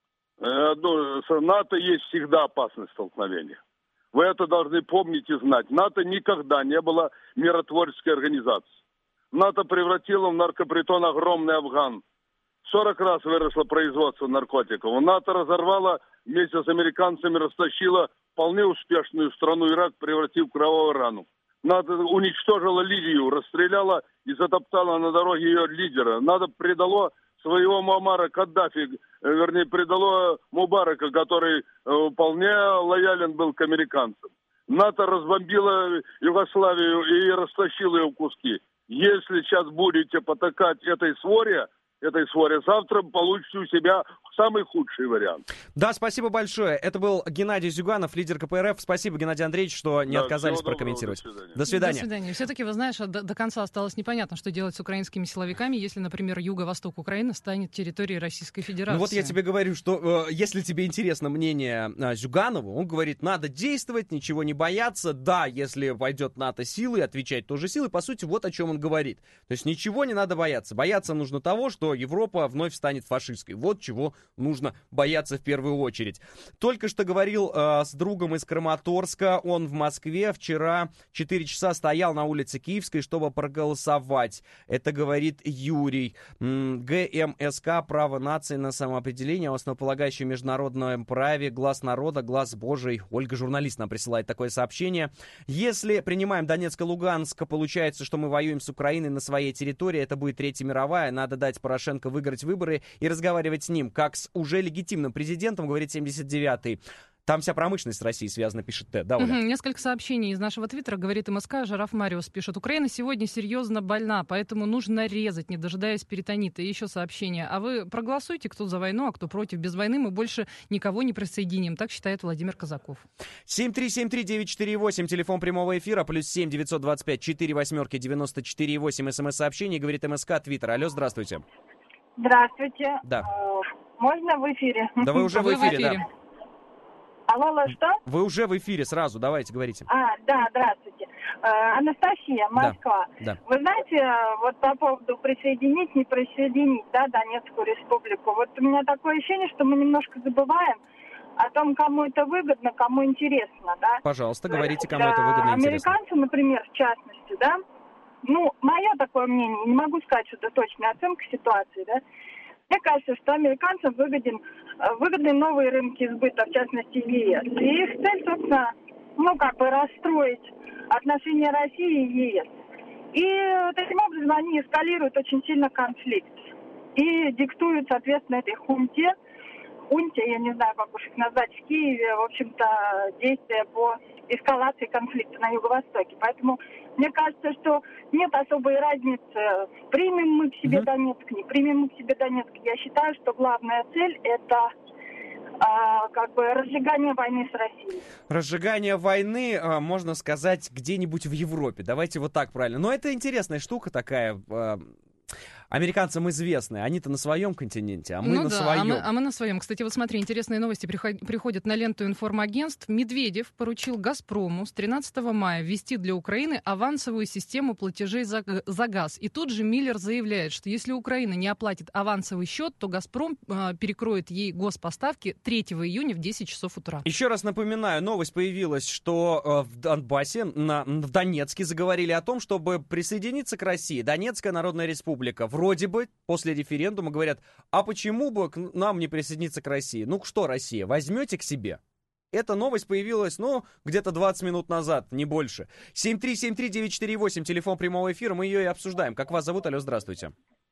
Э, ну, с НАТО есть всегда опасность столкновения. Вы это должны помнить и знать. НАТО никогда не было миротворческой организацией. НАТО превратило в наркопритон огромный Афган. сорок раз выросло производство наркотиков. НАТО разорвало вместе с американцами, растащило вполне успешную страну Ирак, превратив в кровавую рану. НАТО уничтожило Ливию, расстреляла и затоптала на дороге ее лидера. НАТО предало своего Муаммара Каддафи, э, вернее, предало Мубарака, который э, вполне лоялен был к американцам. НАТО разбомбило Югославию и растащило ее в куски. Если сейчас будете потакать этой своре, этой своре, завтра получите у себя самый худший вариант. Да, спасибо большое. Это был Геннадий Зюганов, лидер ка пэ эр эф. Спасибо, Геннадий Андреевич, что не Да, отказались всего доброго, прокомментировать. до свидания. До свидания. До свидания. Все-таки, вы знаешь, до, до конца осталось непонятно, что делать с украинскими силовиками, если, например, юго-восток Украины станет территорией Российской Федерации. Ну вот я тебе говорю, что э, если тебе интересно мнение э, Зюганова, он говорит, надо действовать, ничего не бояться. Да, если пойдет НАТО силой, отвечать тоже силой. По сути, вот о чем он говорит. То есть ничего не надо бояться. Бояться нужно того, что Европа вновь станет фашистской. Вот чего нужно бояться в первую очередь. Только что говорил э, с другом из Краматорска. Он в Москве вчера четыре часа стоял на улице Киевской, чтобы проголосовать. Это говорит Юрий. М, гэ эм эс ка, право нации на самоопределение, основополагающее в международном праве, глаз народа, глаз Божий. Ольга, журналист, нам присылает такое сообщение. Если принимаем Донецк и Луганск, получается, что мы воюем с Украиной на своей территории. Это будет Третья мировая. Надо дать Порошенко выиграть выборы и разговаривать с ним, как с уже легитимным президентом, говорит семьдесят девятый. Там вся промышленность России связана, пишет Т. Да, Оля? Угу, несколько сообщений из нашего твиттера, говорит эм эс ка, Жираф Мариус пишет. Украина сегодня серьезно больна, поэтому нужно резать, не дожидаясь перитонита. И еще сообщение. А вы проголосуйте, кто за войну, а кто против. Без войны мы больше никого не присоединим. Так считает Владимир Казаков. семь три семь три девять четыре восемь, телефон прямого эфира, плюс семь девятьсот двадцать пять четыре восьмерки девяносто четыре восемь, смс-сообщение, говорит эм эс ка, твиттер. Алло, здравствуйте. Здравствуйте. Да. Можно в эфире? Да вы уже в эфире, да. Алло, алло, что? Вы уже в эфире сразу, давайте, говорите. А, да, здравствуйте. Э, Анастасия, Москва. Да, да. Вы знаете, вот по поводу присоединить, не присоединить, да, Донецкую республику, вот у меня такое ощущение, что мы немножко забываем о том, кому это выгодно, кому интересно, да. Пожалуйста, говорите, кому это выгодно и интересно. Американцы, например, в частности, да, ну, мое такое мнение, не могу сказать, что это точная оценка ситуации, да. Мне кажется, что американцам выгоден, выгодны новые рынки сбыта, в частности, е эс. И их цель, собственно, ну, как бы расстроить отношения России и е эс. И таким образом они эскалируют очень сильно конфликт. И диктуют, соответственно, этой хунте, хунте, я не знаю, как уж их назвать, в Киеве, в общем-то, действия по эскалации конфликта на Юго-Востоке. Поэтому мне кажется, что нет особой разницы, примем мы к себе mm-hmm. Донецк, не примем мы к себе Донецк. Я считаю, что главная цель – это а, как бы разжигание войны с Россией. Разжигание войны, а, можно сказать, где-нибудь в Европе. Давайте вот так правильно. Но это интересная штука такая. А... Американцам известны, они-то на своем континенте, а мы ну на да, своем. А мы, а мы на своем. Кстати, вот смотри, интересные новости приход, приходят на ленту информагентств. Медведев поручил «Газпрому» с тринадцатого мая ввести для Украины авансовую систему платежей за, за газ. И тут же Миллер заявляет, что если Украина не оплатит авансовый счет, то «Газпром» э, перекроет ей госпоставки третьего июня в десять часов утра. Еще раз напоминаю, новость появилась, что э, в Донбассе, на, в Донецке заговорили о том, чтобы присоединиться к России. Донецкая Народная Республика. Вроде бы после референдума говорят, а почему бы к нам не присоединиться к России? Ну что, Россия, возьмете к себе? Эта новость появилась, ну, где-то двадцать минут назад, не больше. семь три семь три девять четыре восемь, телефон прямого эфира, мы ее и обсуждаем. Как вас зовут? Алло, здравствуйте.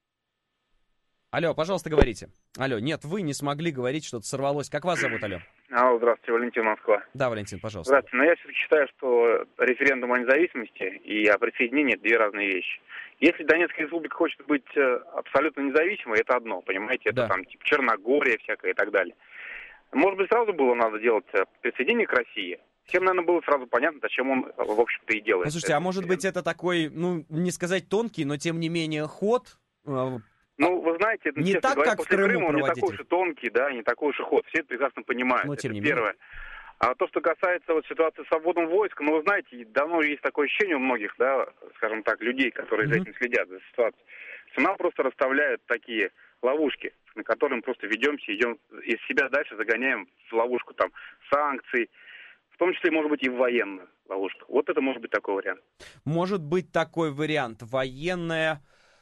Алло, пожалуйста, говорите. Алло, нет, вы не смогли говорить, что-то сорвалось. Как вас зовут, алло? Алло, здравствуйте, Валентин, Москва. Да, Валентин, пожалуйста. Здравствуйте, но я все-таки считаю, что референдум о независимости и о присоединении — это две разные вещи. Если Донецкая республика хочет быть абсолютно независимой, это одно, понимаете, это да. Там типа Черногория всякая и так далее. Может быть, сразу было надо делать присоединение к России? Всем, наверное, было сразу понятно, зачем он, в общем-то, и делает. Послушайте, а может быть, это такой, ну, не сказать тонкий, но тем не менее ход... Ну, вы знаете, не так, говоря, как после в Крыму Крыма он не такой уж и тонкий, да, не такой уж и ход. Все это прекрасно понимают. Но, тем это не первое. менее. А то, что касается вот ситуации с обводом войск, ну, вы знаете, давно есть такое ощущение у многих, да, скажем так, людей, которые mm-hmm. за этим следят, за ситуацией, что нам просто расставляют такие ловушки, на которые мы просто ведемся, идем из себя дальше, загоняем в ловушку там санкций, в том числе, может быть, и в военную ловушку. Вот это может быть такой вариант. Может быть такой вариант. Военная...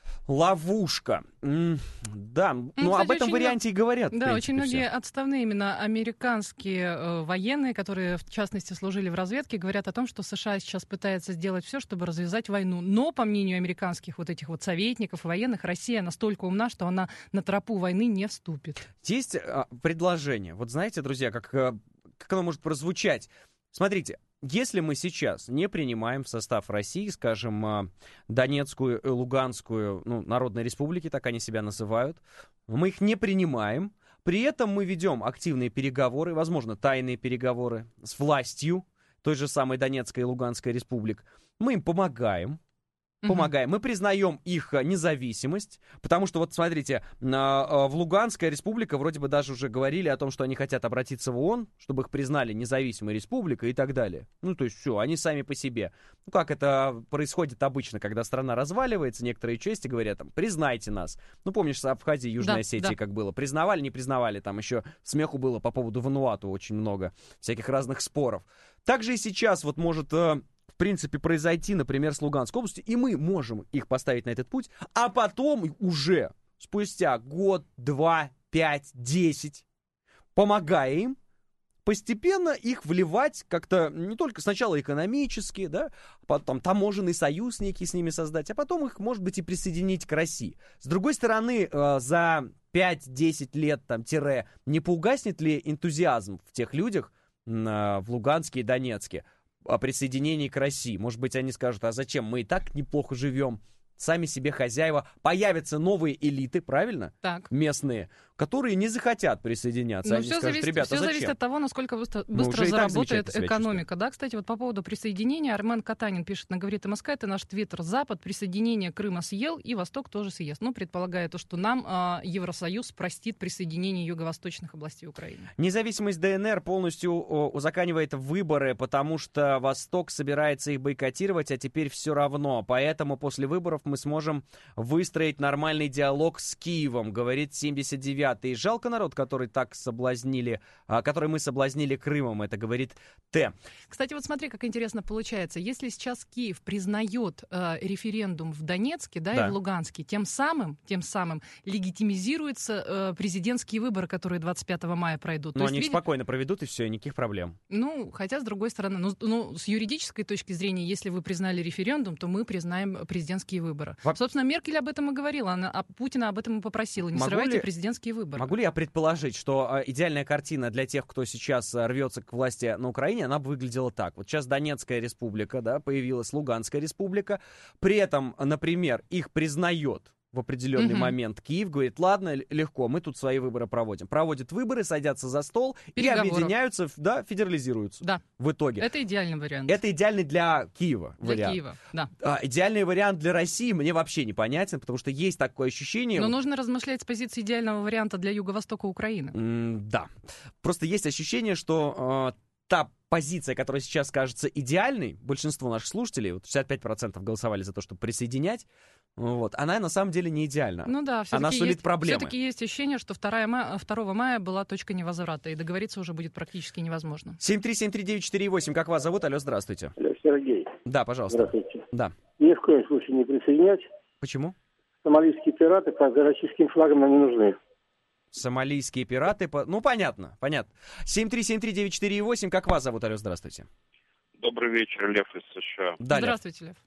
ловушка. М- да, ну, ну об этом варианте много... и говорят. Да, принципе, очень многие все. отставные именно американские э, военные, которые в частности служили в разведке, говорят о том, что США сейчас пытается сделать все, чтобы развязать войну. Но, по мнению американских вот этих вот советников и военных, Россия настолько умна, что она на тропу войны не вступит. Есть а, предложение. Вот знаете, друзья, как, а, как оно может прозвучать? Смотрите, если мы сейчас не принимаем в состав России, скажем, Донецкую, Луганскую, ну, Народные Республики, так они себя называют, мы их не принимаем, при этом мы ведем активные переговоры, возможно, тайные переговоры с властью той же самой Донецкой и Луганской Республик, мы им помогаем, Помогаем. Мы признаем их независимость, потому что, вот смотрите, в Луганская республика вроде бы даже уже говорили о том, что они хотят обратиться в ООН, чтобы их признали независимой республикой и так далее. Ну, то есть все, они сами по себе. Ну, как это происходит обычно, когда страна разваливается, некоторые части говорят, там, признайте нас. Ну, помнишь, с Абхазией и Южной да, Осетией да. как было. Признавали, не признавали, там еще смеху было по поводу Вануату очень много, всяких разных споров. Также и сейчас вот может... в принципе, произойти, например, с Луганской областью, и мы можем их поставить на этот путь, а потом уже, спустя год, два, пять, десять, помогая им, постепенно их вливать как-то не только сначала экономически, да, потом таможенный союз некий с ними создать, а потом их, может быть, и присоединить к России. С другой стороны, за пять-десять лет, там, тире, не поугаснет ли энтузиазм в тех людях в Луганске и Донецке о присоединении к России? Может быть, они скажут, а зачем? Мы и так неплохо живем. Сами себе хозяева. Появятся новые элиты, правильно? Так. Местные, которые не захотят присоединяться. Ну, они все скажут, зависит, ребята, все зачем? зависит от того, насколько быстро, быстро заработает экономика. Да, кстати, вот по поводу присоединения Армен Катанин пишет на «Говорит МСК», это наш твиттер, Запад присоединение Крыма съел и Восток тоже съест. Ну, предполагая то, что нам э, Евросоюз простит присоединение юго-восточных областей Украины. Независимость ДНР полностью узаконивает выборы, потому что Восток собирается их бойкотировать, а теперь все равно. Поэтому после выборов мы сможем выстроить нормальный диалог с Киевом, говорит семьдесят девятый девятый. Жалко народ, который так соблазнили, а, который мы соблазнили Крымом, это говорит Т. Кстати, вот смотри, как интересно получается. Если сейчас Киев признает э, референдум в Донецке, да, Да. и в Луганске, тем самым, тем самым легитимизируются э, президентские выборы, которые двадцать пятого мая пройдут. Но То они есть, их види- спокойно проведут, и все, никаких проблем. Ну, хотя, с другой стороны, ну, ну, с юридической точки зрения, если вы признали референдум, то мы признаем президентские выборы. Во- Собственно, Меркель об этом и говорила, она, а Путина об этом и попросила. Не Могу срывайте ли- президентские выборы. Могу ли я предположить, что э, идеальная картина для тех, кто сейчас э, рвется к власти на Украине, она бы выглядела так. Вот сейчас Донецкая республика, да, появилась Луганская республика, при этом, например, их признает в определенный Мгм. момент Киев, говорит, ладно, л- легко, мы тут свои выборы проводим. Проводят выборы, садятся за стол и Переговоры. объединяются, в- да, федерализируются Да. в итоге. Это идеальный вариант. Это идеальный для Киева Для вариант. Киева, да. А, идеальный вариант для России мне вообще непонятен, потому что есть такое ощущение... Но нужно размышлять с позиции идеального варианта для юго-востока Украины. М, Да. Просто есть ощущение, что э, та позиция, которая сейчас кажется идеальной, большинство наших слушателей, вот шестьдесят пять процентов голосовали за то, чтобы присоединять, вот, она на самом деле не идеальна. Ну да, Она все-таки сулит есть, проблемы. все-таки есть ощущение, что второго мая, второго мая была точка невозврата, и договориться уже будет практически невозможно. семь три семь три девять четыре восемь, как вас зовут? Алло, здравствуйте. Сергей. Да, пожалуйста. Здравствуйте. Да. Ни в коем случае не присоединять. Почему? Сомалийские пираты под российским флагом нам не нужны. Сомалийские пираты, по- ну понятно, понятно. семь три семь три девять четыре восемь, как вас зовут? Алло, здравствуйте. Добрый вечер, Лев из США. Да, Лев. Здравствуйте, Лев.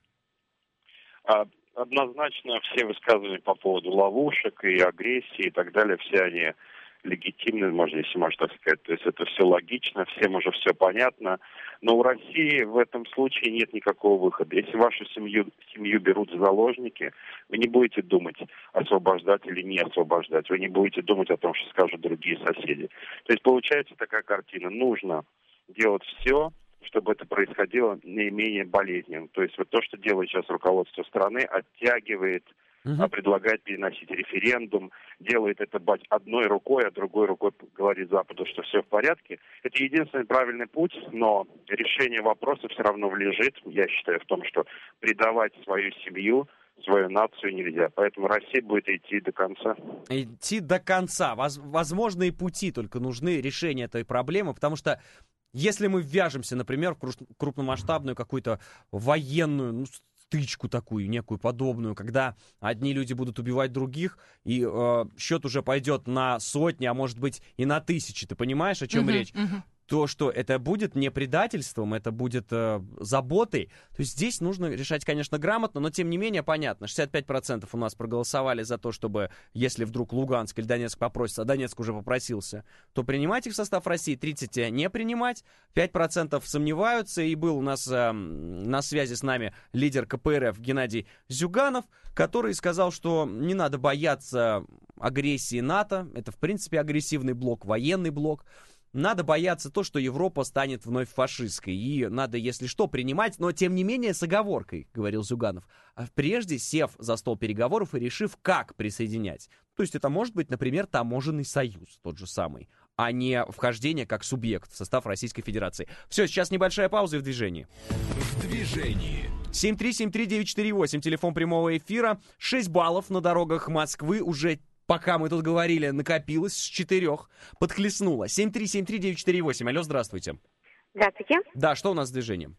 А, однозначно все высказывания по поводу ловушек и агрессии и так далее, все они легитимны, можно, если можно так сказать. То есть это все логично, всем уже все понятно. Но у России в этом случае нет никакого выхода. Если вашу семью, семью берут в заложники, вы не будете думать, освобождать или не освобождать. Вы не будете думать о том, что скажут другие соседи. То есть получается такая картина. Нужно делать все, чтобы это происходило наименее болезненно. То есть вот то, что делает сейчас руководство страны, оттягивает, а предлагает переносить референдум, делает это бать, одной рукой, а другой рукой говорит Западу, что все в порядке. Это единственный правильный путь, но решение вопроса все равно лежит, я считаю, в том, что предавать свою семью, свою нацию нельзя. Поэтому Россия будет идти до конца. Идти до конца. Воз- возможные пути только нужны решения этой проблемы, потому что если мы ввяжемся, например, в крус- крупномасштабную какую-то военную, ну, стычку такую, некую подобную, когда одни люди будут убивать других, и э, счет уже пойдет на сотни, а может быть и на тысячи. Ты понимаешь, о чем Мгм, речь? мгм. То, что это будет не предательством, это будет э, заботой. То есть здесь нужно решать, конечно, грамотно, но тем не менее понятно. шестьдесят пять процентов у нас проголосовали за то, чтобы, если вдруг Луганск или Донецк попросится, а Донецк уже попросился, то принимать их в состав России, тридцать процентов не принимать, пять процентов сомневаются. И был у нас э, на связи с нами лидер ка пэ эр эф Геннадий Зюганов, который сказал, что не надо бояться агрессии НАТО. Это, в принципе, агрессивный блок, военный блок. Надо бояться то, что Европа станет вновь фашистской. И надо, если что, принимать, но тем не менее с оговоркой, говорил Зюганов. А прежде сев за стол переговоров и решив, как присоединять. То есть это может быть, например, таможенный союз, тот же самый, а не вхождение как субъект в состав Российской Федерации. Все, сейчас небольшая пауза и в движении. В движении. семь три семь три девять четыре восемь, телефон прямого эфира. шесть баллов на дорогах Москвы уже, пока мы тут говорили, накопилось с четырех, подхлестнуло. семь три семь три девять четыре восемь. Алло, здравствуйте. Здравствуйте. Да, что у нас с движением?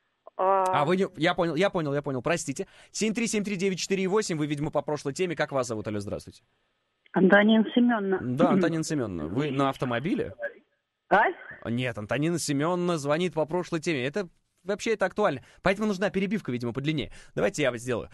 А, А вы не... Я понял, я понял, я понял, простите. семь три семь три девять четыре восемь, вы, видимо, по прошлой теме. Как вас зовут? Алло, здравствуйте. Антонина Семеновна. Да, Антонина Семеновна, вы на автомобиле? А? Нет, Антонина Семеновна звонит по прошлой теме. Это вообще это актуально. Поэтому нужна перебивка, видимо, подлиннее. Давайте я вот сделаю.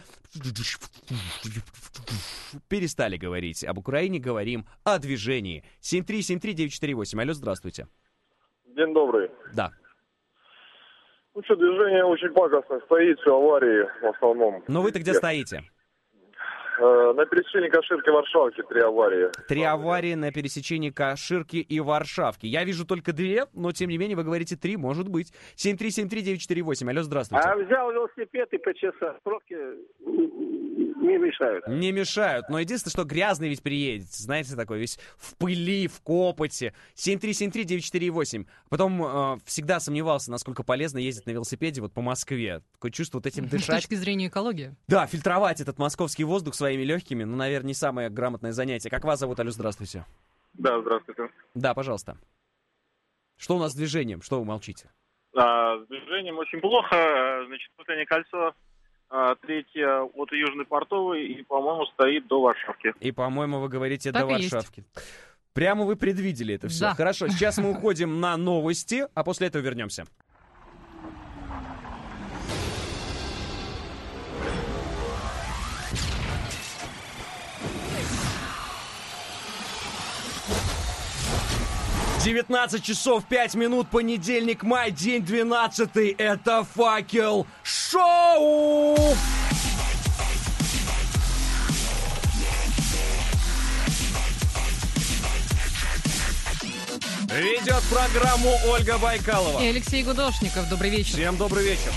Перестали говорить об Украине, говорим о движении. семь три семь три девять четыре восемь. Алло, здравствуйте. День добрый. Да. Ну что, движение очень пакостно стоит, все аварии в основном. Но вы-то где стоите? Э, на пересечении Каширки-Варшавки три аварии. Три аварии на пересечении Каширки и Варшавки. Я вижу только две, но тем не менее вы говорите три, может быть. семь три семь три девять четыре восемь. Алло, здравствуйте. А взял велосипед и почесал. Пробки не мешают. Не мешают. Но единственное, что грязный ведь приедете. Знаете, такой весь в пыли, в копоти. семь три семь три девять четыре восемь. Потом э, всегда сомневался, насколько полезно ездить на велосипеде вот по Москве. Такое чувство вот этим дышать. С точки зрения экологии. Да, фильтровать этот московский воздух своими легкими. Ну, наверное, не самое грамотное занятие. Как вас зовут, алло, здравствуйте. Да, здравствуйте. Да, пожалуйста. Что у нас с движением? Что вы молчите? А, с движением очень плохо. Значит, последнее кольцо, а, третье от Южной Портовой и, по-моему, стоит до Варшавки. И, по-моему, вы говорите Так до и есть. Варшавки. Прямо вы предвидели это все. Да. Хорошо, сейчас мы уходим на новости, а после этого вернемся. девятнадцать часов пять минут, понедельник, май, день двенадцатый. Это Факел Шоу! Ведет программу Ольга Байкалова. И Алексей Гудошников. Добрый вечер. Всем добрый вечер.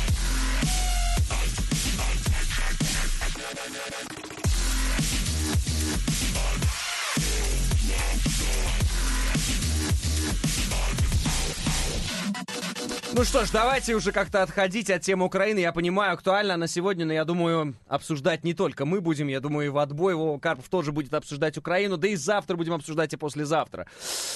Ну что ж, давайте уже как-то отходить от темы Украины. Я понимаю, актуально она сегодня, но я думаю, обсуждать не только мы будем. Я думаю, и в отбой Вова Карпов тоже будет обсуждать Украину. Да и завтра будем обсуждать, и послезавтра.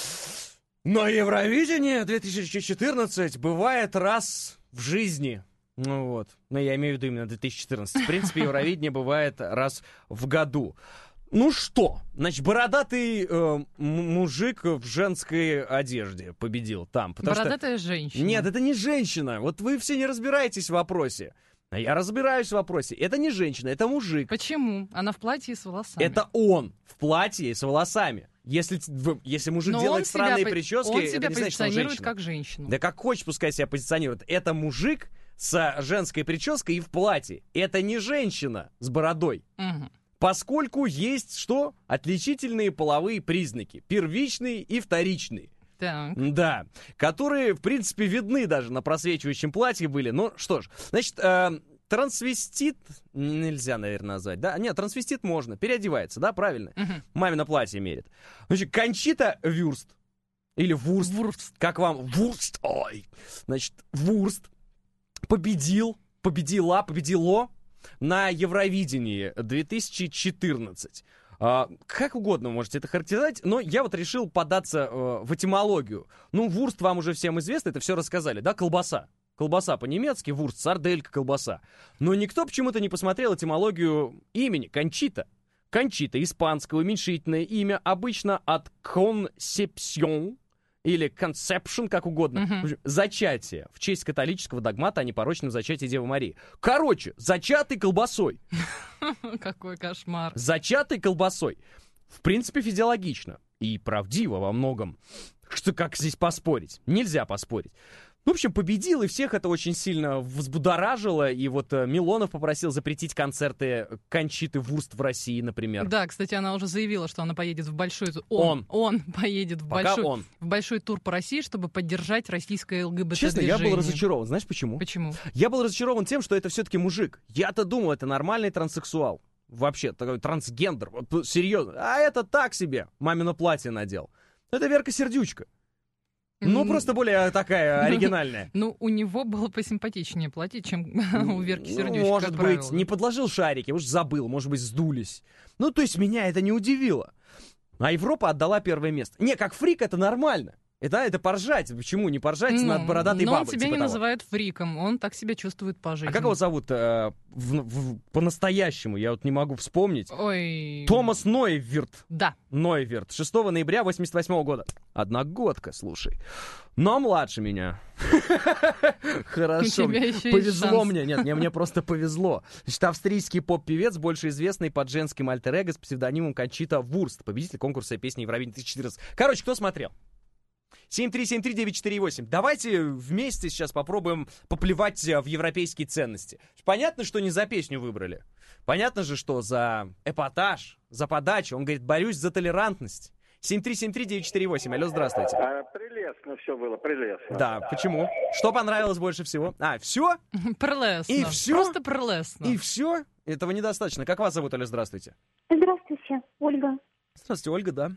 Но Евровидение две тысячи четырнадцать бывает раз в жизни. Ну вот. Но я имею в виду именно две тысячи четырнадцать. В принципе, Евровидение бывает раз в году. Ну что, значит, бородатый э, мужик в женской одежде победил там. Бородатая что... женщина. Нет, это не женщина. Вот вы все не разбираетесь в вопросе. А я разбираюсь в вопросе. Это не женщина, это мужик. Почему? Она в платье и с волосами. Это он в платье и с волосами. Если, если мужик Но делает странные себя, прически, он это себя не значит, что он позиционирует женщина. как женщину. Да как хочешь, пускай себя позиционирует. Это мужик с женской прической и в платье. Это не женщина с бородой. Угу. Поскольку есть что? Отличительные половые признаки. Первичные и вторичные. Так. Да. Которые, в принципе, видны даже на просвечивающем платье были. Ну, что ж. Значит, э, трансвестит нельзя, наверное, назвать. Да? Нет, трансвестит можно. Переодевается, да, правильно? Угу. Мамино платье мерит. Значит, Кончита Вюрст. Или Вурст. Вурст. Как вам? Вурст. Ой. Значит, Вурст победил, победила, победило на Евровидении две тысячи четырнадцать. А, как угодно вы можете это характеризовать, но я вот решил податься э, в этимологию. Ну, вурст вам уже всем известно, это все рассказали, да, колбаса. Колбаса по-немецки, вурст, сарделька, колбаса. Но никто почему-то не посмотрел этимологию имени Кончита. Кончита, испанское уменьшительное имя, обычно от conception, или conception, как угодно. Uh-huh. Зачатие. В честь католического догмата о непорочном зачатии Девы Марии. Короче, зачатый колбасой. Какой кошмар. Зачатый колбасой. В принципе, физиологично. И правдиво во многом. Что, как здесь поспорить? Нельзя поспорить. В общем, победил, и всех это очень сильно взбудоражило. И вот э, Милонов попросил запретить концерты Кончиты Вурст в России, например. Да, кстати, она уже заявила, что она поедет в большой... Он. Он, он поедет в большой, он. в большой тур по России, чтобы поддержать российское ЛГБТ-движение. Честно, я был разочарован. Знаешь почему? Почему? Я был разочарован тем, что это все-таки мужик. Я-то думал, это нормальный транссексуал. Вообще, такой трансгендер. Вот, серьезно. А это так себе. Мамино платье надел. Это Верка Сердючка. Ну, mm. просто более такая оригинальная. Ну, у него было посимпатичнее платье, чем у Верки Сердючки. Может быть, не подложил шарики, уж забыл, может быть, сдулись. Ну, то есть меня это не удивило. А Европа отдала первое место. Не, как фрик это нормально. Это, это поржать. Почему не поржать ну, над бородатой но бабой? Но он себя типа не того. называет фриком, он так себя чувствует по жизни. А как его зовут э, в, в, по-настоящему? Я вот не могу вспомнить. Ой... Томас Нойверт. Да. Нойверт. шестого ноября восемьдесят восьмого года. Одногодка, слушай. Но младше меня. Хорошо. Повезло мне. Нет, мне просто повезло. Значит, австрийский поп-певец, больше известный под женским альтер-эго с псевдонимом Кончита Вурст. Победитель конкурса песни Евровидение две тысячи четырнадцать. Короче, кто смотрел? семь три семь три девять четыре восемь. Давайте вместе сейчас попробуем поплевать в европейские ценности. Понятно, что не за песню выбрали. Понятно же, что за эпатаж, за подачу. Он говорит, борюсь за толерантность. семь три семь три девять четыре восемь. Алло, здравствуйте. А, прелестно все было, прелестно. Да, почему? Что понравилось больше всего? А, все? Прелестно. И все? Просто прелестно. И все? Этого недостаточно. Как вас зовут, Алло, здравствуйте? Здравствуйте, Ольга. Здравствуйте, Ольга, да.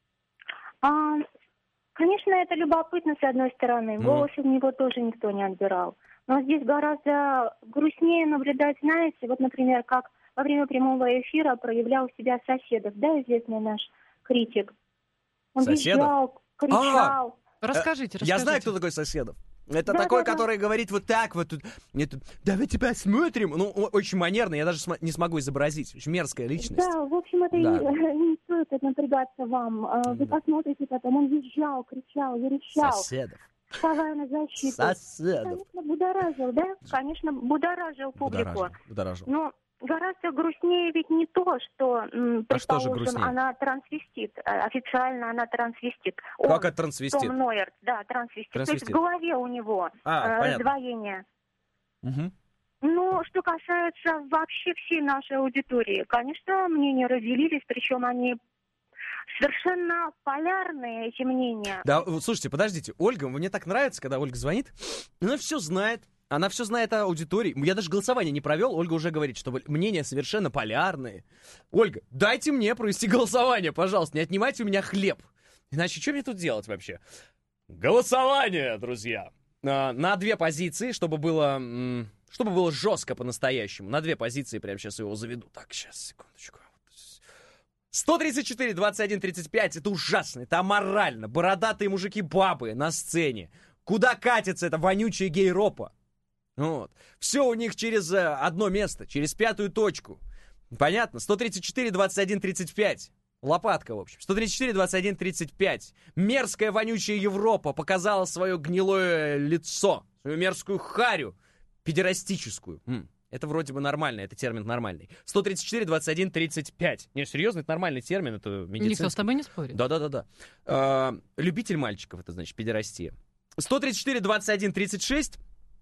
А, конечно, это любопытно, с одной стороны. Ну. Голос из него тоже никто не отбирал. Но здесь гораздо грустнее наблюдать, знаете, вот, например, как во время прямого эфира проявлял себя Соседов, да, известный наш критик. Он Соседов? визжал, кричал. А, Расскажите, Я расскажите. знаю, кто такой Соседов. Это Да, такой, да, да. который говорит вот так вот. Тут, мне тут, давайте посмотрим. Ну, о- очень манерный, я даже см- не смогу изобразить. Очень мерзкая личность. Да, в общем, это Да. и не стоит напрягаться вам. А, Вы посмотрите потом, он визжал, кричал, верещал. Соседов. Вставая на защиту. Соседов. Конечно, будоражил, да? Конечно, будоражил публику. Будоражил, будоражил. Но гораздо грустнее ведь не то, что, м, А что же предположим, грустнее? она трансвестит. Э, Официально она трансвестит. Как Он, это трансвестит? Том Нойерт, да, трансвестит. То Трансвестит. есть в голове у него А, э, понятно. раздвоение. Мгм. Ну, что касается вообще всей нашей аудитории, конечно, мнения разделились, причем они совершенно полярные, эти мнения. Да, вот слушайте, подождите, Ольга, мне так нравится, когда Ольга звонит, она все знает, она все знает о аудитории. Я даже голосование не провел, Ольга уже говорит, что мнения совершенно полярные. Ольга, дайте мне провести голосование, пожалуйста, не отнимайте у меня хлеб. Иначе что мне тут делать вообще? Голосование, друзья. А, на две позиции, чтобы было, м, чтобы было жестко по-настоящему. На две позиции прямо сейчас его заведу. Так, сейчас, секундочку. сто тридцать четыре, двадцать один, тридцать пять. Это ужасно, это аморально. Бородатые мужики-бабы на сцене. Куда катится эта вонючая гей-ропа? Вот. Все у них через э, одно место, через пятую точку. Понятно? сто тридцать четыре, двадцать один, тридцать пять. Лопатка, в общем. сто тридцать четыре, двадцать один, тридцать пять. Мерзкая вонючая Европа показала свое гнилое лицо. Свою мерзкую харю. Педерастическую. М. Это вроде бы нормально, это термин нормальный. сто тридцать четыре, двадцать один, тридцать пять. Не, серьезно, это нормальный термин, это медицинский. Никто с тобой не спорит. Да-да-да-да. А, любитель мальчиков, это значит педерастия. сто тридцать четыре, двадцать один, тридцать шесть.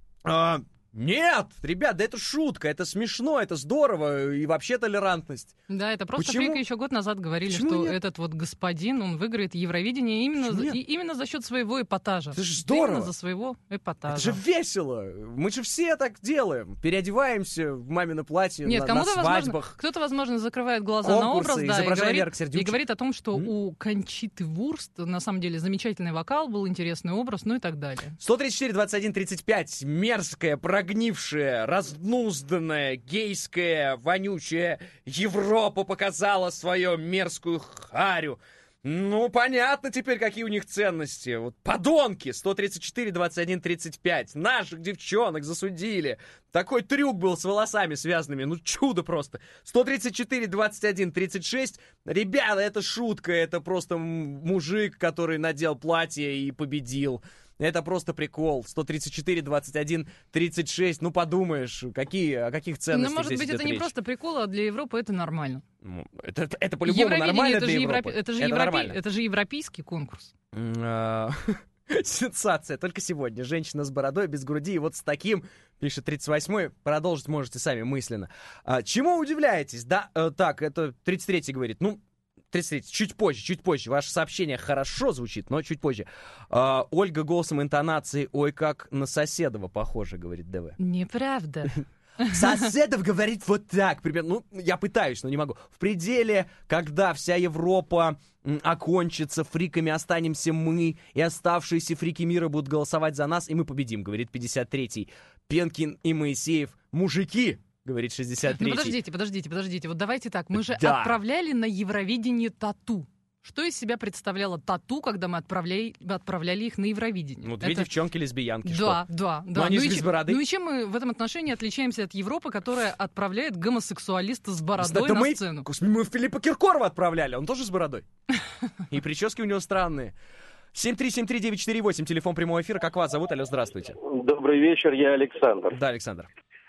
А, нет, ребят, да это шутка, это смешно, это здорово и вообще толерантность. Да, это просто Почему? фрика еще год назад говорили, Почему что нет? этот вот господин, он выиграет Евровидение именно, за, нет? и, именно за счет своего эпатажа. Это же здорово. Именно за своего эпатажа. Это же весело. Мы же все так делаем. Переодеваемся в мамино платье Нет, на, кому-то, на возможно, свадьбах. кто-то, возможно, закрывает глаза на Конкурсы, образ, да, и изображая говорит, Веру Сердючку. и говорит о том, что у Кончиты Вурст, на самом деле, замечательный вокал, был интересный образ, ну и так далее. сто тридцать четыре, двадцать один, тридцать пять. Мерзкая, прогнившая, разнузданная, гейская, вонючая Европа показала свою мерзкую харю. Ну, понятно теперь, какие у них ценности. Вот подонки. сто тридцать четыре, двадцать один, тридцать пять. Наших девчонок засудили. Такой трюк был с волосами связанными. Ну, чудо просто. сто тридцать четыре, двадцать один, тридцать шесть. Ребята, это шутка. Это просто м- мужик, который надел платье и победил. Это просто прикол. сто тридцать четыре, двадцать один, тридцать шесть. Ну, подумаешь, какие, о каких ценностях Ну, может здесь быть, идет это не речь? просто прикол, а для Европы это нормально. Ну, Это, это, это по-любому Евровидение нормально это для же, Европы. европе- это, же Это европе- нормально. это же европейский конкурс. М, а, Сенсация. Только сегодня. Женщина с бородой, без груди. И вот с таким, пишет тридцать восьмой. Продолжить можете сами мысленно. А, чему удивляетесь? Да, э, так, это тридцать третий говорит. Ну, тридцать третий. Чуть позже, чуть позже. Ваше сообщение хорошо звучит, но чуть позже. А, Ольга голосом интонации. Ой, как на Соседова похоже, говорит ДВ. Неправда. Соседов говорит вот так, примерно. Ну, я пытаюсь, но не могу. В пределе, когда вся Европа м, окончится, фриками останемся мы, и оставшиеся фрики мира будут голосовать за нас, и мы победим, говорит пятьдесят третий. Пенкин и Моисеев. Мужики, говорит шестьдесят третий. Ну, подождите, подождите, подождите. Вот давайте так. Мы же Да. отправляли на Евровидение тату. Что из себя представляла тату, когда мы отправляли, отправляли их на Евровидение? Ну, две Это- девчонки-лесбиянки, Да, что? да, Ну, да. они ну, же и без чем- бороды. ну и чем мы в этом отношении отличаемся от Европы, которая отправляет гомосексуалиста с бородой Да на мы, сцену? Господи, мы Филиппа Киркорова отправляли, он тоже с бородой. И прически у него странные. семь три семь три девять четыре восемь, телефон прямого эфира. Как вас зовут? Алло, здравствуйте. Добрый вечер, я Александр. Да, Александр.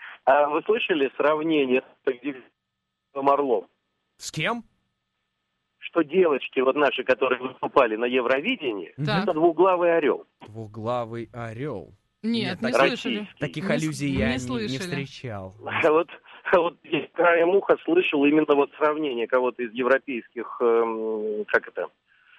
А вы слышали сравнение с Девятым Орлом? С кем? Что девочки, вот наши, которые выступали на Евровидении, Так. это двуглавый орел. Двуглавый орел. Нет, не так- слышали. Таких Не с- аллюзий не я не, не слышали. встречал. А вот, а вот я краем уха слышал именно вот сравнение кого-то из европейских, эм, как это,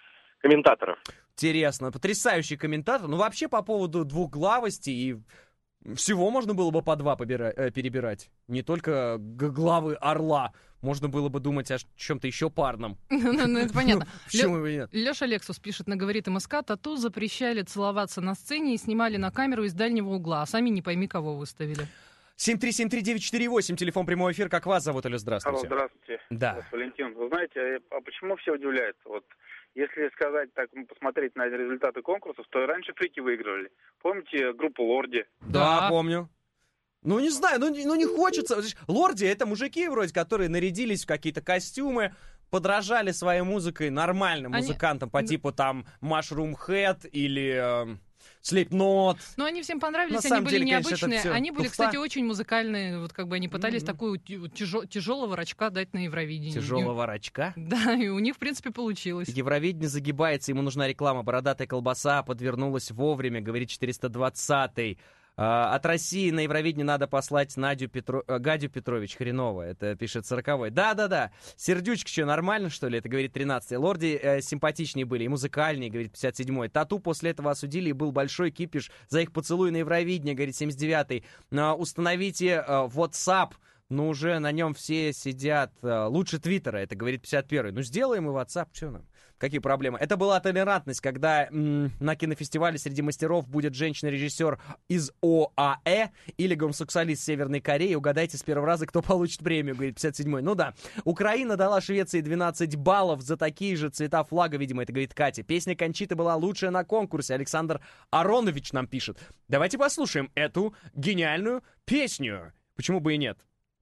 комментаторов. Интересно, потрясающий комментатор. Ну, вообще, по поводу двухглавости и всего можно было бы по два побира- э, перебирать. Не только г- главы орла. Можно было бы думать о чем-то еще парном. Ну, это понятно. Почему бы и нет? Леша Лексус пишет на «Говорит МСК», тату запрещали целоваться на сцене и снимали на камеру из дальнего угла, а сами не пойми, кого выставили. семь три семь три девять четыре восемь, телефон прямой эфир. Как вас зовут, или здравствуйте? Алло, здравствуйте. Да. Вот, Валентин, вы знаете, а почему все удивляются? Вот, если сказать так, посмотреть на результаты конкурсов, то раньше фрики выигрывали. Помните группу Лорди? Да, да, помню. Ну, не знаю, ну, ну не хочется. Лорди — это мужики вроде, которые нарядились в какие-то костюмы, подражали своей музыкой нормальным Они... музыкантам по типу там Mushroom Head или... Э... Slipknot. Ну, они всем понравились, На они были деле, необычные. Конечно, они были, туфта. Кстати, очень музыкальные. Вот как бы они пытались mm-hmm. такую тяжел- тяжелого рачка дать на Евровидении. Тяжелого рачка? Да, и у них, в принципе, получилось. Евровидение загибается, ему нужна реклама. Бородатая колбаса подвернулась вовремя, говорит четыреста двадцатый. А, от России на Евровидение надо послать Надю Петро... Гадю Петрович. Хреново, это пишет сороковой. Да-да-да, сердючки что, нормально, что ли? Это говорит тринадцатый. Лорди э, симпатичнее были и музыкальнее, говорит пятьдесят седьмой. Тату после этого осудили, и был большой кипиш за их поцелуй на Евровидение, говорит семьдесят девятый. А, установите а, WhatsApp, но уже на нем все сидят. А, лучше Твиттера, это говорит пятьдесят первый. Ну сделаем и WhatsApp, что нам? Какие проблемы? Это была толерантность, когда м- на кинофестивале среди мастеров будет женщина-режиссер из ОАЭ или гомосексуалист Северной Кореи. Угадайте с первого раза, кто получит премию, говорит пятьдесят седьмой. Ну да. Украина дала Швеции двенадцать баллов за такие же цвета флага, видимо, это говорит Катя. Песня Кончиты была лучшая на конкурсе. Александр Аронович нам пишет. Давайте послушаем эту гениальную песню. Почему бы и нет?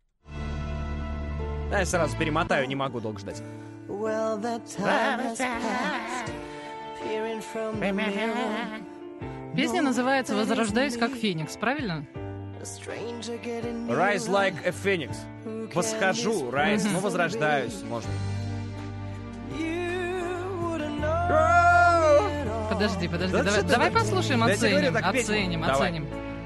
Да, я сразу перемотаю, не могу долго ждать. Well, the time has passed, peering from the mirror. Песня называется «Возрождаюсь как Феникс», правильно? Rise like a Phoenix. Восхожу, rise, ну возрождаюсь, можно. Подожди, подожди, да давай, давай послушаем, оценим, говорю, оценим, давай. оценим.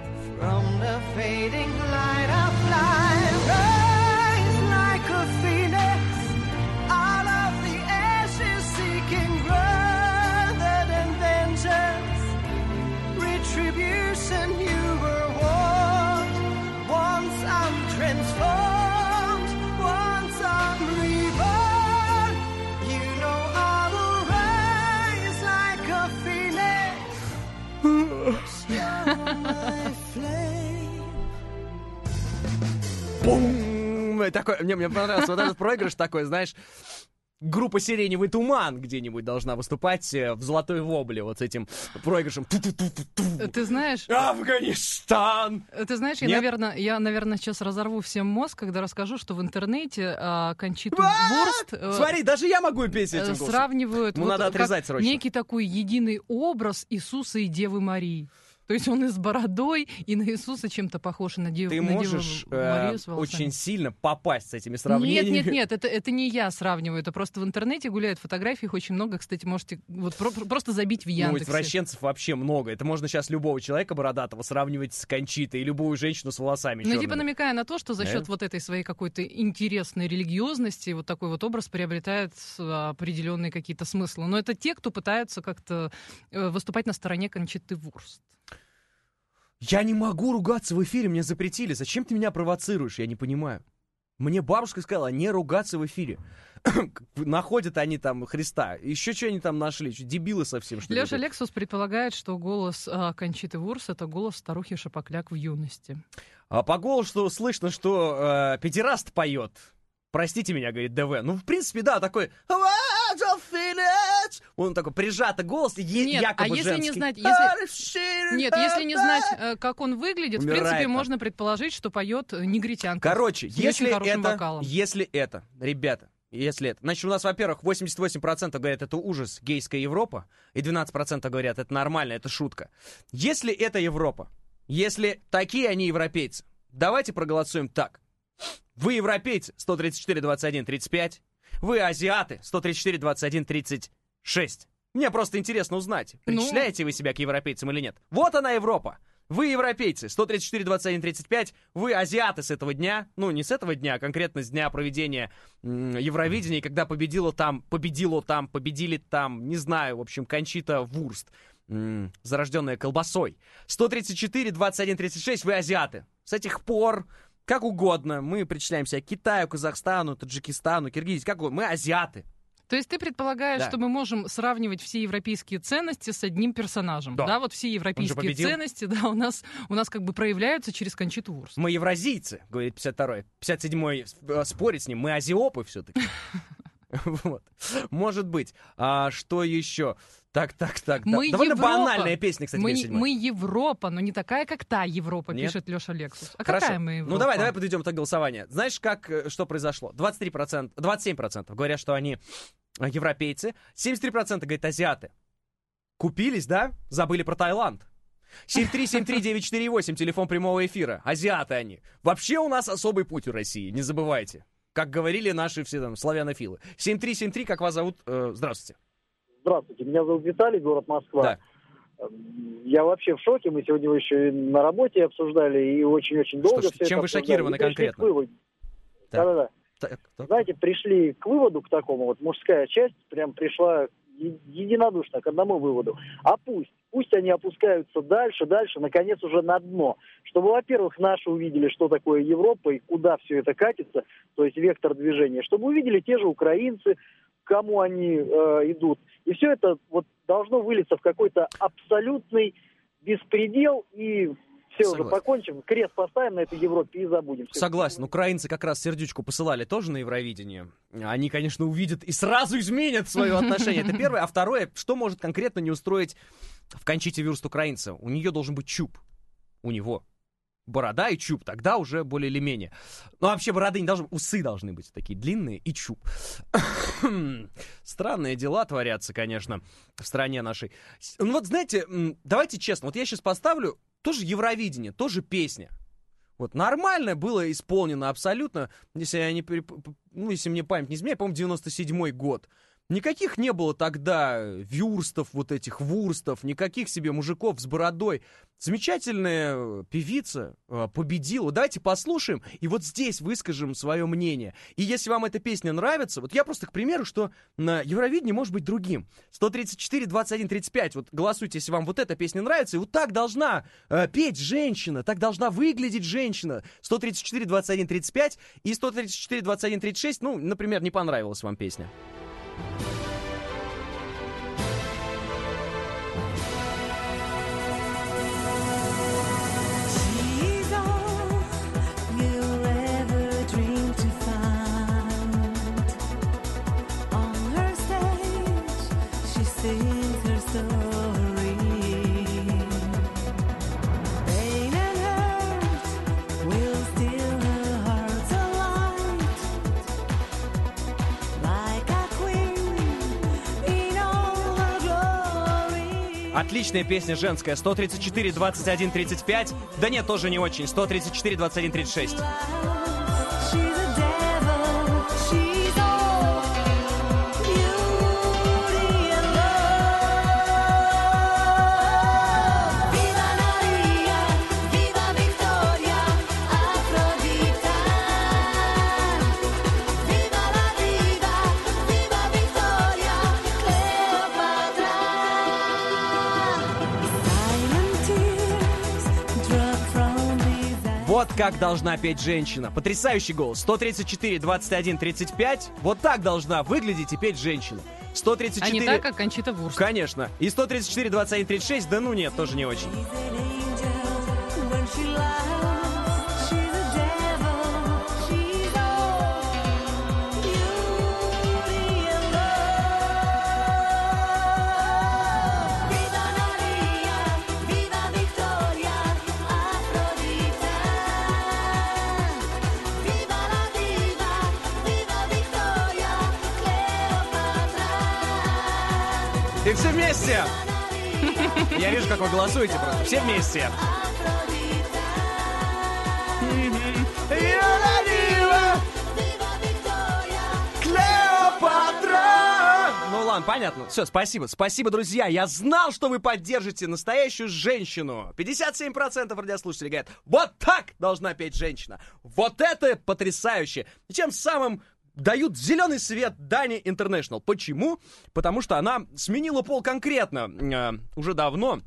Бум! Такой, мне, мне понравился вот этот проигрыш такой, знаешь, группа «Сиреневый туман» где-нибудь должна выступать в «Золотой вобле» вот с этим проигрышем. Ты знаешь... Афганистан! Ты знаешь, я, наверное, я, наверное, сейчас разорву всем мозг, когда расскажу, что в интернете а, Кончиту Вурст... А, смотри, даже я могу петь этим голосом. Сравнивают... Ему вот, надо отрезать срочно. Некий такой единый образ Иисуса и Девы Марии. То есть он и с бородой, и на Иисуса чем-то похож, и на Деву, Ты на можешь Деву Марию с э, волосами. очень сильно попасть с этими сравнениями. Нет, нет, нет, это, это не я сравниваю, это просто в интернете гуляют фотографии, их очень много, кстати, можете вот про- просто забить в Яндексе. Ну, извращенцев вообще много. Это можно сейчас любого человека бородатого сравнивать с Кончитой и любую женщину с волосами Ну, черными. типа намекая на то, что за счет да? вот этой своей какой-то интересной религиозности вот такой вот образ приобретает определенные какие-то смыслы. Но это те, кто пытаются как-то выступать на стороне Кончиты Вурст. Я не могу ругаться в эфире, мне запретили. Зачем ты меня провоцируешь? Я не понимаю. Мне бабушка сказала не ругаться в эфире. Находят они там Христа. Еще что они там нашли? Что, дебилы совсем, что ли? Леша Лексус предполагает, что голос а, Кончиты Вурст — это голос старухи Шапокляк в юности. А по голосу слышно, что э, педераст поет. Простите меня, говорит ДВ. Ну, в принципе, да, такой... Он такой прижатый голос, е- Нет, якобы а если женский. не знать, если... Нет, если не знать, как он выглядит, Умирает в принципе, там. Можно предположить, что поет негритянка. Короче, с если очень хорошим это, вокалом. если это, ребята, если это, значит, у нас, во-первых, восемьдесят восемь процентов говорят, это ужас, гейская Европа, и двенадцать процентов говорят, это нормально, это шутка. Если это Европа, если такие они европейцы, давайте проголосуем так. Вы европейцы, сто тридцать четыре двадцать один тридцать пять. Вы азиаты, сто тридцать четыре двадцать один тридцать шесть. Мне просто интересно узнать, причисляете ну... вы себя к европейцам или нет. Вот она Европа. Вы европейцы, сто тридцать четыре двадцать один тридцать пять, вы азиаты с этого дня, ну не с этого дня, а конкретно с дня проведения м, Евровидения, когда победила там, победило там, победили там, не знаю, в общем, Кончита Вурст, м, зарожденная колбасой. сто тридцать четыре двадцать один тридцать шесть, вы азиаты. С этих пор, как угодно, мы причисляемся к Китаю, Казахстану, Таджикистану, Киргизии, как угодно, мы азиаты. То есть ты предполагаешь, Да. что мы можем сравнивать все европейские ценности с одним персонажем? Да. Да, вот все европейские победил. ценности, да, у нас, у нас как бы проявляются через Кончиту Вурст. Мы евразийцы, говорит пятьдесят второй. пятьдесят седьмой э, спорит с ним, мы азиопы все-таки. Вот. Может быть. А что еще? Так, так, так. да. Мы Довольно Европа. банальная песня, кстати, мы, пятьдесят седьмой. мы Европа, но не такая, как та Европа, Нет? пишет Леша Лексус. А Хорошо. какая мы Европа? Ну давай, давай подведем итог голосования. Знаешь, как, э, что произошло? двадцать три процента, двадцать семь процентов говорят, что они э, европейцы. семьдесят три процента говорят, азиаты. Купились, да? Забыли про Таиланд. семь три семь три девять четыре восемь, телефон прямого эфира. Азиаты они. Вообще у нас особый путь у России, не забывайте. Как говорили наши все там славянофилы. семь три семь три, как вас зовут? Э, здравствуйте. Здравствуйте, меня зовут Виталий, город Москва. Да. Я вообще в шоке, мы сегодня еще и на работе обсуждали, и очень-очень долго Что ж, все чем это вы обсуждали. шокированы И пришли конкретно? к выводу. Так. Да-да-да. Так, так. Знаете, пришли к выводу, к такому, вот мужская часть прям пришла е- единодушно к одному выводу. А пусть, пусть они опускаются дальше, дальше, наконец уже на дно. Чтобы, во-первых, наши увидели, что такое Европа и куда все это катится, то есть вектор движения. Чтобы увидели те же украинцы, к кому они э, идут. И все это вот должно вылиться в какой-то абсолютный беспредел, и все Согласен. уже покончим, крест поставим на этой Европе и забудем. Всё. Согласен. Украинцы как раз сердючку посылали тоже на Евровидение. Они, конечно, увидят и сразу изменят свое отношение. Это первое. А второе, что может конкретно не устроить в Кончите Вурст украинца? У нее должен быть чуб. У него. Борода и чуб, тогда уже более или менее. Ну, вообще, бороды не должны, усы должны быть такие длинные и чуб. Странные дела творятся, конечно, в стране нашей. Ну, вот, знаете, м, давайте честно, вот я сейчас поставлю тоже Евровидение, тоже песня. Вот, нормально было исполнено абсолютно, если я не переп... ну, если мне память не изменяет, по-моему, девяносто седьмой год. Никаких не было тогда вюрстов, вот этих вурстов, никаких себе мужиков с бородой. Замечательная певица э, победила. Давайте послушаем и вот здесь выскажем свое мнение. И если вам эта песня нравится, вот я просто, к примеру, что на Евровидении может быть другим. сто тридцать четыре двадцать один тридцать пять. Вот голосуйте, если вам вот эта песня нравится. И вот так должна э, петь женщина, так должна выглядеть женщина. сто тридцать четыре двадцать один тридцать пять и сто тридцать четыре двадцать один тридцать шесть. Ну, например, не понравилась вам песня. Отличная песня женская. сто тридцать четыре двадцать один тридцать пять. Да нет, тоже не очень. сто тридцать четыре двадцать один тридцать шесть. Вот как должна петь женщина. Потрясающий голос. сто тридцать четыре двадцать один тридцать пять. Вот так должна выглядеть и петь женщина. сто тридцать четыре... А не так, как Кончита Вурст. Конечно. И сто тридцать четыре двадцать один тридцать шесть, да ну нет, тоже не очень. И все вместе! Я вижу, как вы голосуете просто. Все вместе. Клеопатра! Ну ладно. ладно, понятно. Все, спасибо. Спасибо, друзья. Я знал, что вы поддержите настоящую женщину. пятьдесят семь процентов радиослушателей говорят, вот так должна петь женщина. Вот это потрясающе. И тем самым дают зеленый свет Дане Интернешнл. Почему? Потому что она сменила пол конкретно э, уже давно.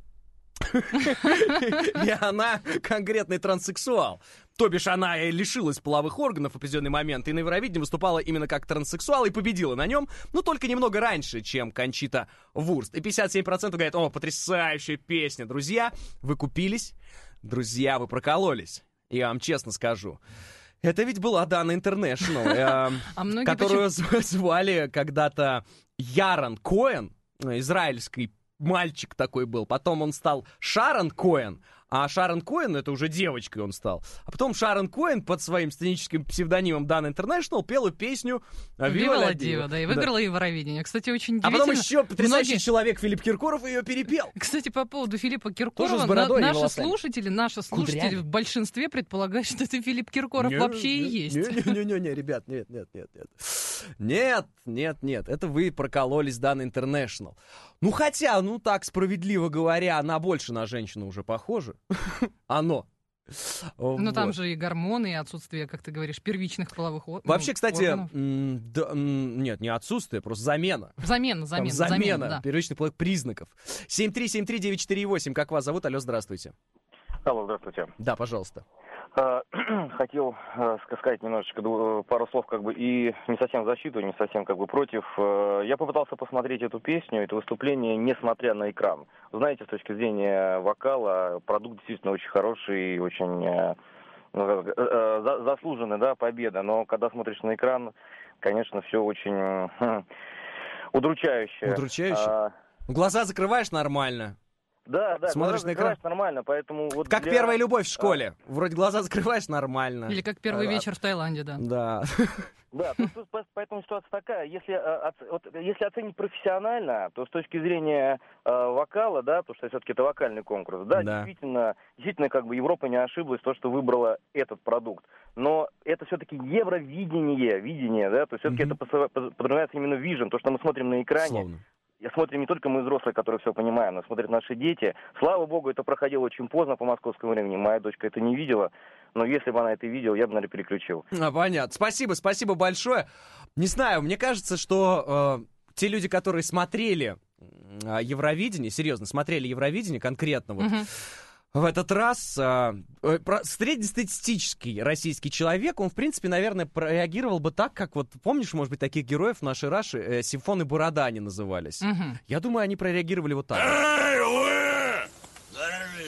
И она конкретный транссексуал. То бишь она лишилась половых органов в определенный момент и на Евровидении выступала именно как транссексуал и победила на нем, но только немного раньше, чем Кончита Вурст. И пятьдесят семь процентов говорят, о, потрясающая песня. Друзья, вы купились, друзья, вы прокололись. Я вам честно скажу. Это ведь была Дана Интернешнл, которую звали когда-то Ярон Коэн, израильский мальчик такой был. Потом он стал Шарон Коэн, а Шарон Коэн, это уже девочкой он стал. А потом Шарон Коэн под своим сценическим псевдонимом Дана Интернешнл пела песню «Вива ла Дива». Да, и выиграла да. Евровидение. Кстати, очень удивительно. А потом еще потрясающий многие... человек Филипп Киркоров ее перепел. Кстати, по поводу Филиппа Киркорова, на, наши волосами. слушатели, наши слушатели Кудрями. В большинстве предполагают, что это Филипп Киркоров не, вообще не, и есть. Не-не-не, ребят, нет, нет, нет, нет. Нет, нет, нет, это вы прокололись, Дана Интернешнл. Ну, хотя, ну так, справедливо говоря, она больше на женщину уже похожа. Оно. Ну, вот. Там же и гормоны, и отсутствие, как ты говоришь, первичных половых органов. Вообще, кстати, м- да, м- нет, не отсутствие, просто замена. Замена, замена. Там замена, замена да. первичных половых признаков. семь три семь три девять четыре восемь, как вас зовут? Алло, здравствуйте. Алло, здравствуйте. Да, пожалуйста. Хотел сказать немножечко пару слов как бы и не совсем в защиту, не совсем как бы против. Я попытался посмотреть эту песню, это выступление, несмотря на экран. Знаете, с точки зрения вокала, продукт действительно очень хороший, очень ну, заслуженный, да, победа. Но когда смотришь на экран, конечно, все очень хм, удручающе. Удручающе? А... Глаза закрываешь нормально. Да, да, смотришь на экран нормально, поэтому вот как для... первая любовь в школе. А. Вроде глаза закрываешь нормально. Или как первый а, вечер в Таиланде, да. Да. Да, поэтому ситуация такая. Если, вот, если оценить профессионально, то с точки зрения э, вокала, да, потому что все-таки это вокальный конкурс, да, да. Действительно, действительно, как бы Европа не ошиблась, то, что выбрала этот продукт. Но это все-таки евровидение, видение, да, то есть все-таки mm-hmm. это подразумевается именно vision, то, что мы смотрим на экране. Словно. Я смотрим не только мы взрослые, которые все понимаем, но смотрят наши дети. Слава богу, это проходило очень поздно по московскому времени. Моя дочка это не видела. Но если бы она это видела, я бы, наверное, переключил. А, понятно. Спасибо, спасибо большое. Не знаю, мне кажется, что э, те люди, которые смотрели э, Евровидение, серьезно, смотрели Евровидение конкретно вот, uh-huh. в этот раз, э, э, среднестатистический российский человек, он, в принципе, наверное, прореагировал бы так, как вот, помнишь, может быть, таких героев в нашей Раши, э, Симфон и Борода они назывались. Uh-huh. Я думаю, они прореагировали вот так. Эй, вы!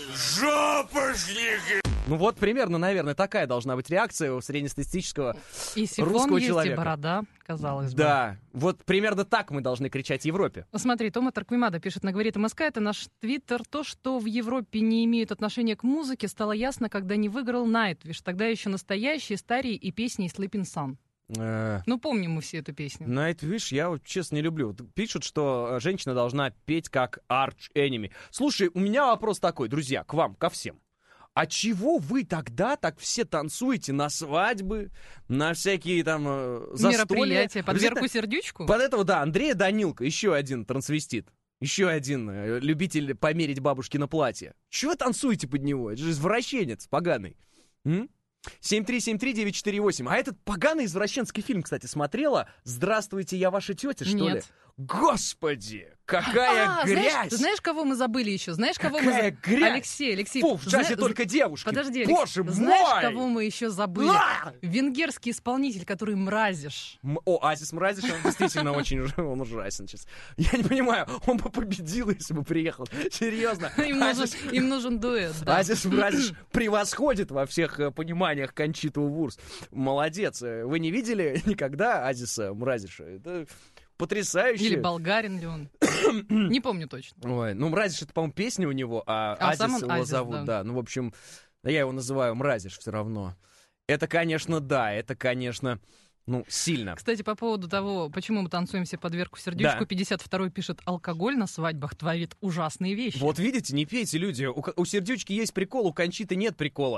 Жопошники! Ну вот, примерно, наверное, такая должна быть реакция у среднестатистического и сифон русского есть, человека. И борода, казалось бы. Да, вот примерно так мы должны кричать в Европе. Смотри, Тома Тарквимада пишет на «Говорит МСК», это наш твиттер. То, что в Европе не имеют отношения к музыке, стало ясно, когда не выиграл Найтвиш. Тогда еще настоящие, старые и песни Sleeping Sun. Ну, помним мы все эту песню. Nightwish я, вот, честно, не люблю. Пишут, что женщина должна петь как Arch Enemy. Слушай, у меня вопрос такой, друзья, к вам, ко всем. А чего вы тогда так все танцуете на свадьбы, на всякие там застолья? Мероприятия, под Верку-сердючку? Под этого, да, Андрея Данилко, еще один трансвестит. Еще один э, любитель померить бабушкино платье. Чего танцуете под него? Это же извращенец поганый. М? семь три семь три девять четыре восемь. А этот поганый извращенский фильм, кстати, смотрела? «Здравствуйте, я ваша тетя», что Нет. ли? Господи, какая а, грязь! Знаешь, знаешь, кого мы забыли еще? Знаешь, кого какая мы... грязь! Алексей, Алексей. Фу, в джазе зна... только девушки. Подожди, Боже Алекс... мой! Знаешь, кого мы еще забыли? А! Венгерский исполнитель, который Мразиш. М- О, Азис Мразиш, он действительно очень он ужасен сейчас. Я не понимаю, он бы победил, если бы приехал. Серьезно. Им нужен, им нужен дуэт, да. Азис Мразиш превосходит во всех э, пониманиях Кончиту Вурст. Молодец. Вы не видели никогда Азиса Мразиша? Это потрясающе. Или болгарин ли он? Не помню точно. Ой, ну Мразиш это, по-моему, песня у него, а, а Азис его Азис, зовут, да. да. Ну, в общем, я его называю Мразиш все равно. Это, конечно, да, это, конечно, ну, сильно. Кстати, по поводу того, почему мы танцуем все под Верку-сердючку, да. пятьдесят второй пишет, алкоголь на свадьбах творит ужасные вещи. Вот видите, не пейте, люди. У, у Сердючки есть прикол, у Кончиты нет прикола.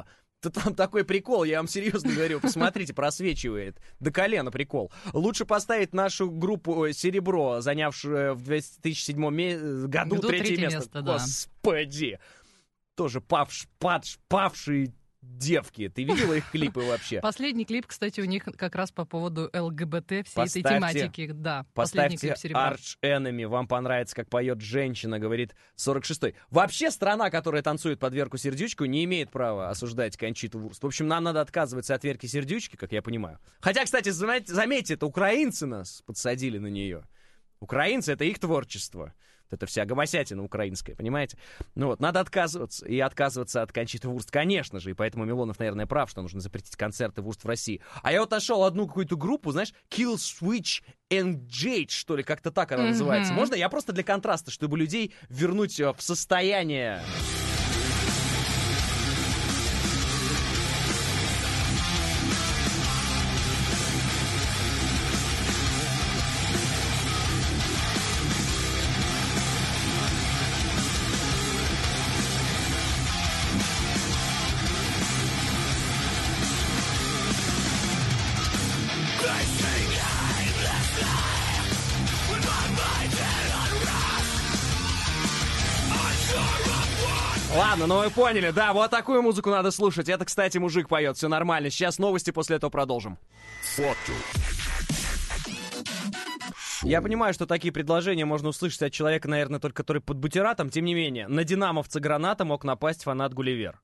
там такой прикол, я вам серьезно говорю, посмотрите, просвечивает до колена прикол. Лучше поставить нашу группу «Серебро», занявшую в две тысячи седьмом году Году третье, третье место. место, да. Господи! Тоже павш, падш, павшие девки. Ты видела их клипы вообще? Последний клип, кстати, у них как раз по поводу ЛГБТ, всей Поставьте, этой тематики. Да, последний поставьте клип «Серебра». Arch Enemy, вам понравится, как поет женщина, говорит сорок шестой. Вообще страна, которая танцует под Верку Сердючку, не имеет права осуждать Кончиту Вурст. В общем, нам надо отказываться от Верки Сердючки, как я понимаю. Хотя, кстати, заметьте, заметьте, это украинцы нас подсадили на нее. Украинцы — это их творчество. Это вся гомосятина украинская, понимаете? Ну вот, надо отказываться. И отказываться от Кончиты Вурст, конечно же. И поэтому Милонов, наверное, прав, что нужно запретить концерты Вурст в России. А я вот нашел одну какую-то группу, знаешь, Kill Switch Engage, что ли, как-то так она mm-hmm. называется. Можно? Я просто для контраста, чтобы людей вернуть в состояние... Ладно, ну вы поняли, да, вот такую музыку надо слушать. Это, кстати, мужик поет, все нормально. Сейчас новости, после этого продолжим. Фото. Я понимаю, что такие предложения можно услышать от человека, наверное, только который под бутератом. Тем не менее, на динамовца Граната мог напасть фанат Гулливер.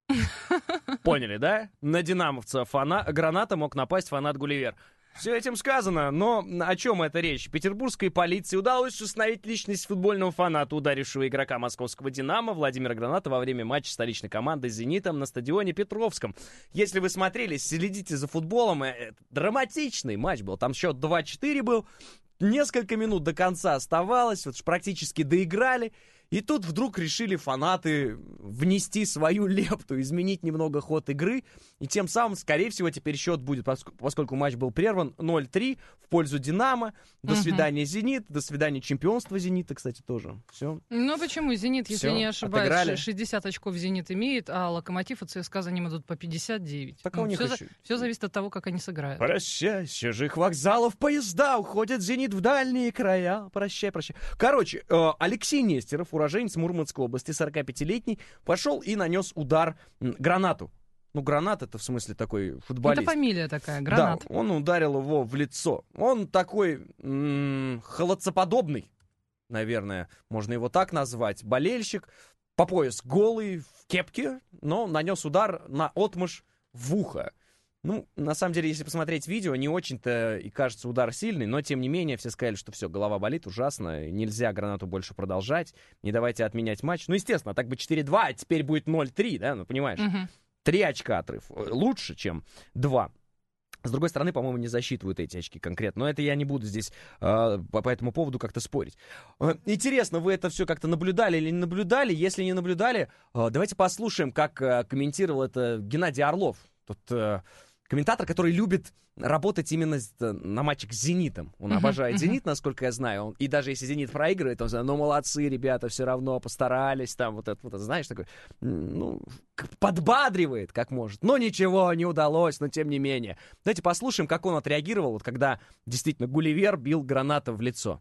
Поняли, да? На динамовца фана... Граната мог напасть фанат Гулливер. Все этим сказано, но о чем это речь? Петербургской полиции удалось установить личность футбольного фаната, ударившего игрока московского «Динамо» Владимира Граната во время матча столичной команды с «Зенитом» на стадионе Петровском. Если вы смотрели, следите за футболом, это драматичный матч был. Там счет два-четыре был, несколько минут до конца оставалось, вот практически доиграли. И тут вдруг решили фанаты внести свою лепту, изменить немного ход игры. И тем самым, скорее всего, теперь счет будет, поскольку матч был прерван, ноль-три в пользу «Динамо». До свидания, «Зенит». До свидания, чемпионство «Зенита», кстати, тоже. Все. Ну почему «Зенит», если Всё, не ошибаюсь, отыграли. шестьдесят очков «Зенит» имеет, а «Локомотив» и ЦСКА за ним идут по пятьдесят девять. Так, ну, у них все, еще... за... все зависит от того, как они сыграют. Прощай, с чужих вокзалов поезда уходят «Зенит» в дальние края. Прощай, прощай. Короче, э, Алексей Нестеров, уроженец Мурманской области, сорокапятилетний, пошел и нанес удар м, Гранату. Ну, Гранат — это в смысле такой футболист. Это фамилия такая, Гранат. Да, он ударил его в лицо. Он такой м- холодцеподобный, наверное, можно его так назвать, болельщик, по пояс голый, в кепке, но нанес удар на отмышь в ухо. Ну, на самом деле, если посмотреть видео, не очень-то и кажется удар сильный, но, тем не менее, все сказали, что все, голова болит, ужасно, нельзя Гранату больше продолжать, не давайте отменять матч. Ну, естественно, так бы четыре-два, а теперь будет ноль-три, да, ну, понимаешь? Угу. Три очка отрыв. Лучше, чем два. С другой стороны, по-моему, не засчитывают эти очки конкретно. Но это я не буду здесь э, по, по этому поводу как-то спорить. Э, интересно, вы это все как-то наблюдали или не наблюдали? Если не наблюдали, э, давайте послушаем, как э, комментировал это Геннадий Орлов. Тут э, комментатор, который любит работать именно с, на матчах с «Зенитом». Он uh-huh, обожает uh-huh. «Зенит», насколько я знаю. Он, и даже если «Зенит» проигрывает, он говорит: ну, молодцы, ребята, все равно постарались. Там вот это, вот это, знаешь, такой, ну, подбадривает, как может. Но ничего, не удалось, но тем не менее. Давайте послушаем, как он отреагировал, вот, когда действительно Гулливер бил Граната в лицо.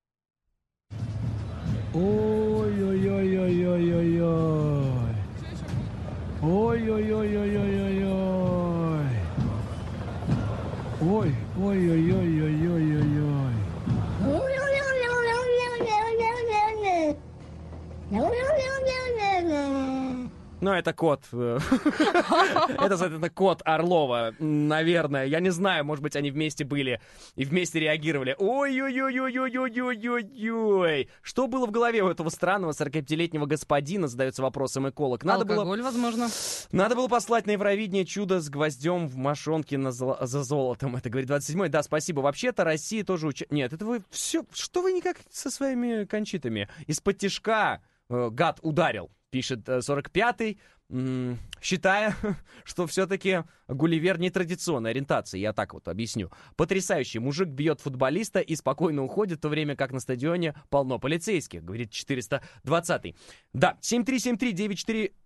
Ой-ой-ой-ой-ой-ой-ой. Ой-ой-ой-ой-ой-ой-ой. Ой, ой-ой-ой-ой-ой-ой-ой. Ну, это кот. Это, соответственно, кот Орлова, наверное. Я не знаю, может быть, они вместе были и вместе реагировали. Ой-ой-ой-ой-ой-ой-ой-ой-ой. Что было в голове у этого странного сорокапятилетнего господина, задается вопросом эколог. Надо Алкоголь, было... возможно. Надо было послать на Евровидение чудо с гвоздем в мошонке на золо... за золотом. Это говорит двадцать седьмой. Да, спасибо. Вообще-то Россия тоже уч... Нет, это вы все... Что вы никак со своими кончитами? Из-под тишка э, гад ударил. Пишет сорок пятый, м- считая, что все-таки Гулливер нетрадиционной ориентации. Я так вот объясню. Потрясающий. Мужик бьет футболиста и спокойно уходит, в то время как на стадионе полно полицейских, говорит четыреста двадцатый. Да, семь три семь три девять четыре...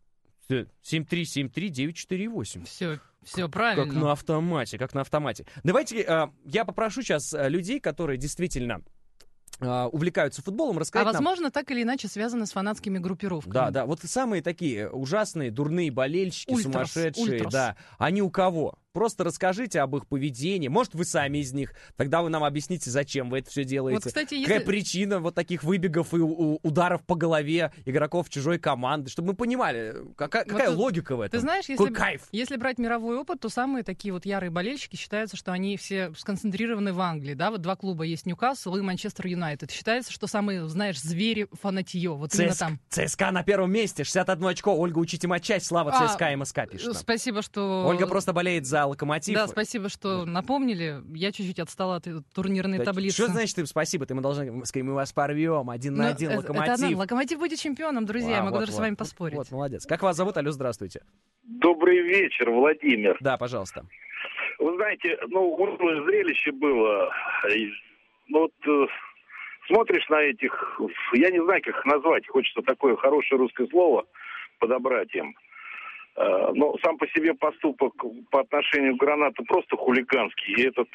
семь три семь три девять четыре восемь. Все, все правильно. Как на автомате, как на автомате. Давайте, э, я попрошу сейчас людей, которые действительно э, увлекаются футболом, рассказать А нам... возможно, так или иначе связано с фанатскими группировками. Да, да, вот самые такие ужасные, дурные болельщики, Ультрас, сумасшедшие, ультрас. да, они у кого? Просто расскажите об их поведении. Может, вы сами из них. Тогда вы нам объясните, зачем вы это все делаете. Вот, кстати, Какая если- причина вот таких выбегов и у- ударов по голове игроков чужой команды, чтобы мы понимали, какая, Вот какая ты- логика в этом. Ты знаешь, если, Какой кайф. если брать мировой опыт, то самые такие вот ярые болельщики считаются, что они все сконцентрированы в Англии. Да? Вот два клуба есть, Ньюкасл и Манчестер Юнайтед. Считается, что самые, знаешь, звери фанатье. Вот именно ЦС- там. ЦСКА на первом месте, шестьдесят одно очко. Ольга, учите матчасть, слава А, ЦСКА и МСК пишет нам. Спасибо, что... Ольга просто болеет за Локомотив. Да, спасибо, что напомнили. Я чуть-чуть отстала от этой турнирной Да, таблицы. Что значит им спасибо? Ты мы должны сказать, мы вас порвем. Один на Ну, один, это- Локомотив. это одно. Локомотив будет чемпионом, друзья. А, Я могу вот, даже вот, с вами вот, поспорить. Вот, молодец. Как вас зовут? Алло, здравствуйте. Добрый вечер, Владимир. Да, пожалуйста. Вы знаете, ну, уровень зрелище было. И, ну, вот э, смотришь на этих, я не знаю, как их назвать, хочется такое хорошее русское слово подобрать им. Э, но сам по себе поступок по отношению к гранату просто хулиганский. И этот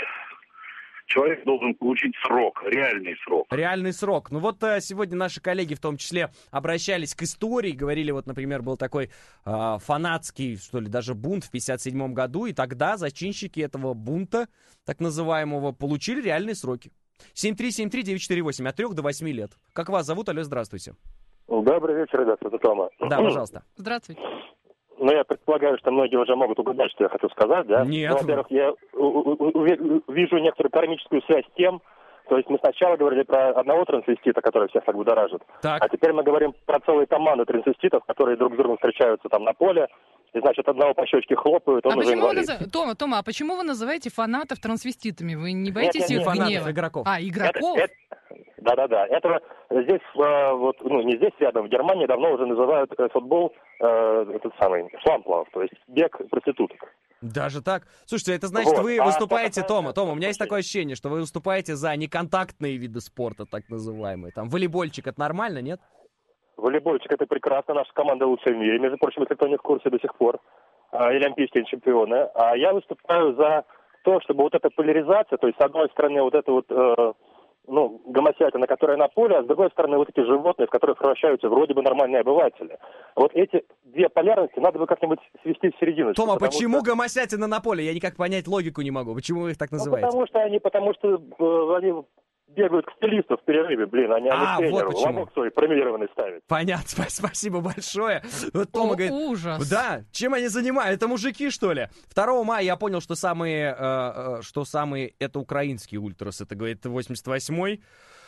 человек должен получить срок, реальный срок. Реальный срок. Ну вот э, сегодня наши коллеги в том числе обращались к истории, говорили, вот, например, был такой э, фанатский, что ли, даже бунт в пятьдесят седьмом году, и тогда зачинщики этого бунта, так называемого, получили реальные сроки. семь три семь три девять четыре восемь, от трех до восьми лет. Как вас зовут? Алло, здравствуйте. Добрый вечер, ребята, это Тома. Да, пожалуйста. Здравствуйте. Ну, я предполагаю, что многие уже могут угадать, что я хочу сказать, да? Нет. Ну, во-первых, я у- у- у- вижу некоторую кармическую связь с тем, то есть мы сначала говорили про одного трансвестита, который всех так будоражит, Так. а теперь мы говорим про целую команду трансвеститов, которые друг с другом встречаются там на поле, и, значит, одного по щечке хлопают, он А уже почему вы инвалид. наз- Тома, Тома, а почему вы называете фанатов трансвеститами? Вы не боитесь Нет, нет, их нет, гнева? фанатов, игроков. А, игроков? Это- это- Да-да-да. Это здесь, э, вот, ну, не здесь рядом, в Германии давно уже называют э, футбол э, этот самый шламплов, то есть бег проституток. Даже так? Слушайте, это значит, Вот. вы А выступаете, что Тома, Тома, у меня есть такое ощущение, что вы выступаете за неконтактные виды спорта, так называемые. Там волейбольчик, это нормально, нет? Волейбольчик — это прекрасно, наша команда лучшая в мире, между прочим, если кто не в курсе до сих пор, а, и олимпийские чемпионы. А я выступаю за то, чтобы вот эта поляризация, то есть с одной стороны вот это вот, э, ну, гомосятина, которая на поле, а с другой стороны вот эти животные, в которых превращаются вроде бы нормальные обыватели. Вот эти две полярности надо бы как-нибудь свести в середину. Тома, потому почему что- гомосятина на поле? Я никак понять логику не могу. Почему вы их так Ну, называете? потому что они, потому что э, они бегают к стилисту в перерыве, блин, они, А, они вот тренеру, почему. лобок свой промированный ставят. Понятно, сп- спасибо большое. Вот Тома О, говорит, ужас. да, чем они занимаются? Это мужики, что ли? второго мая я понял, что самые, э, э, что самые, это украинские ультрасы, это, говорит, восемьдесят восьмой.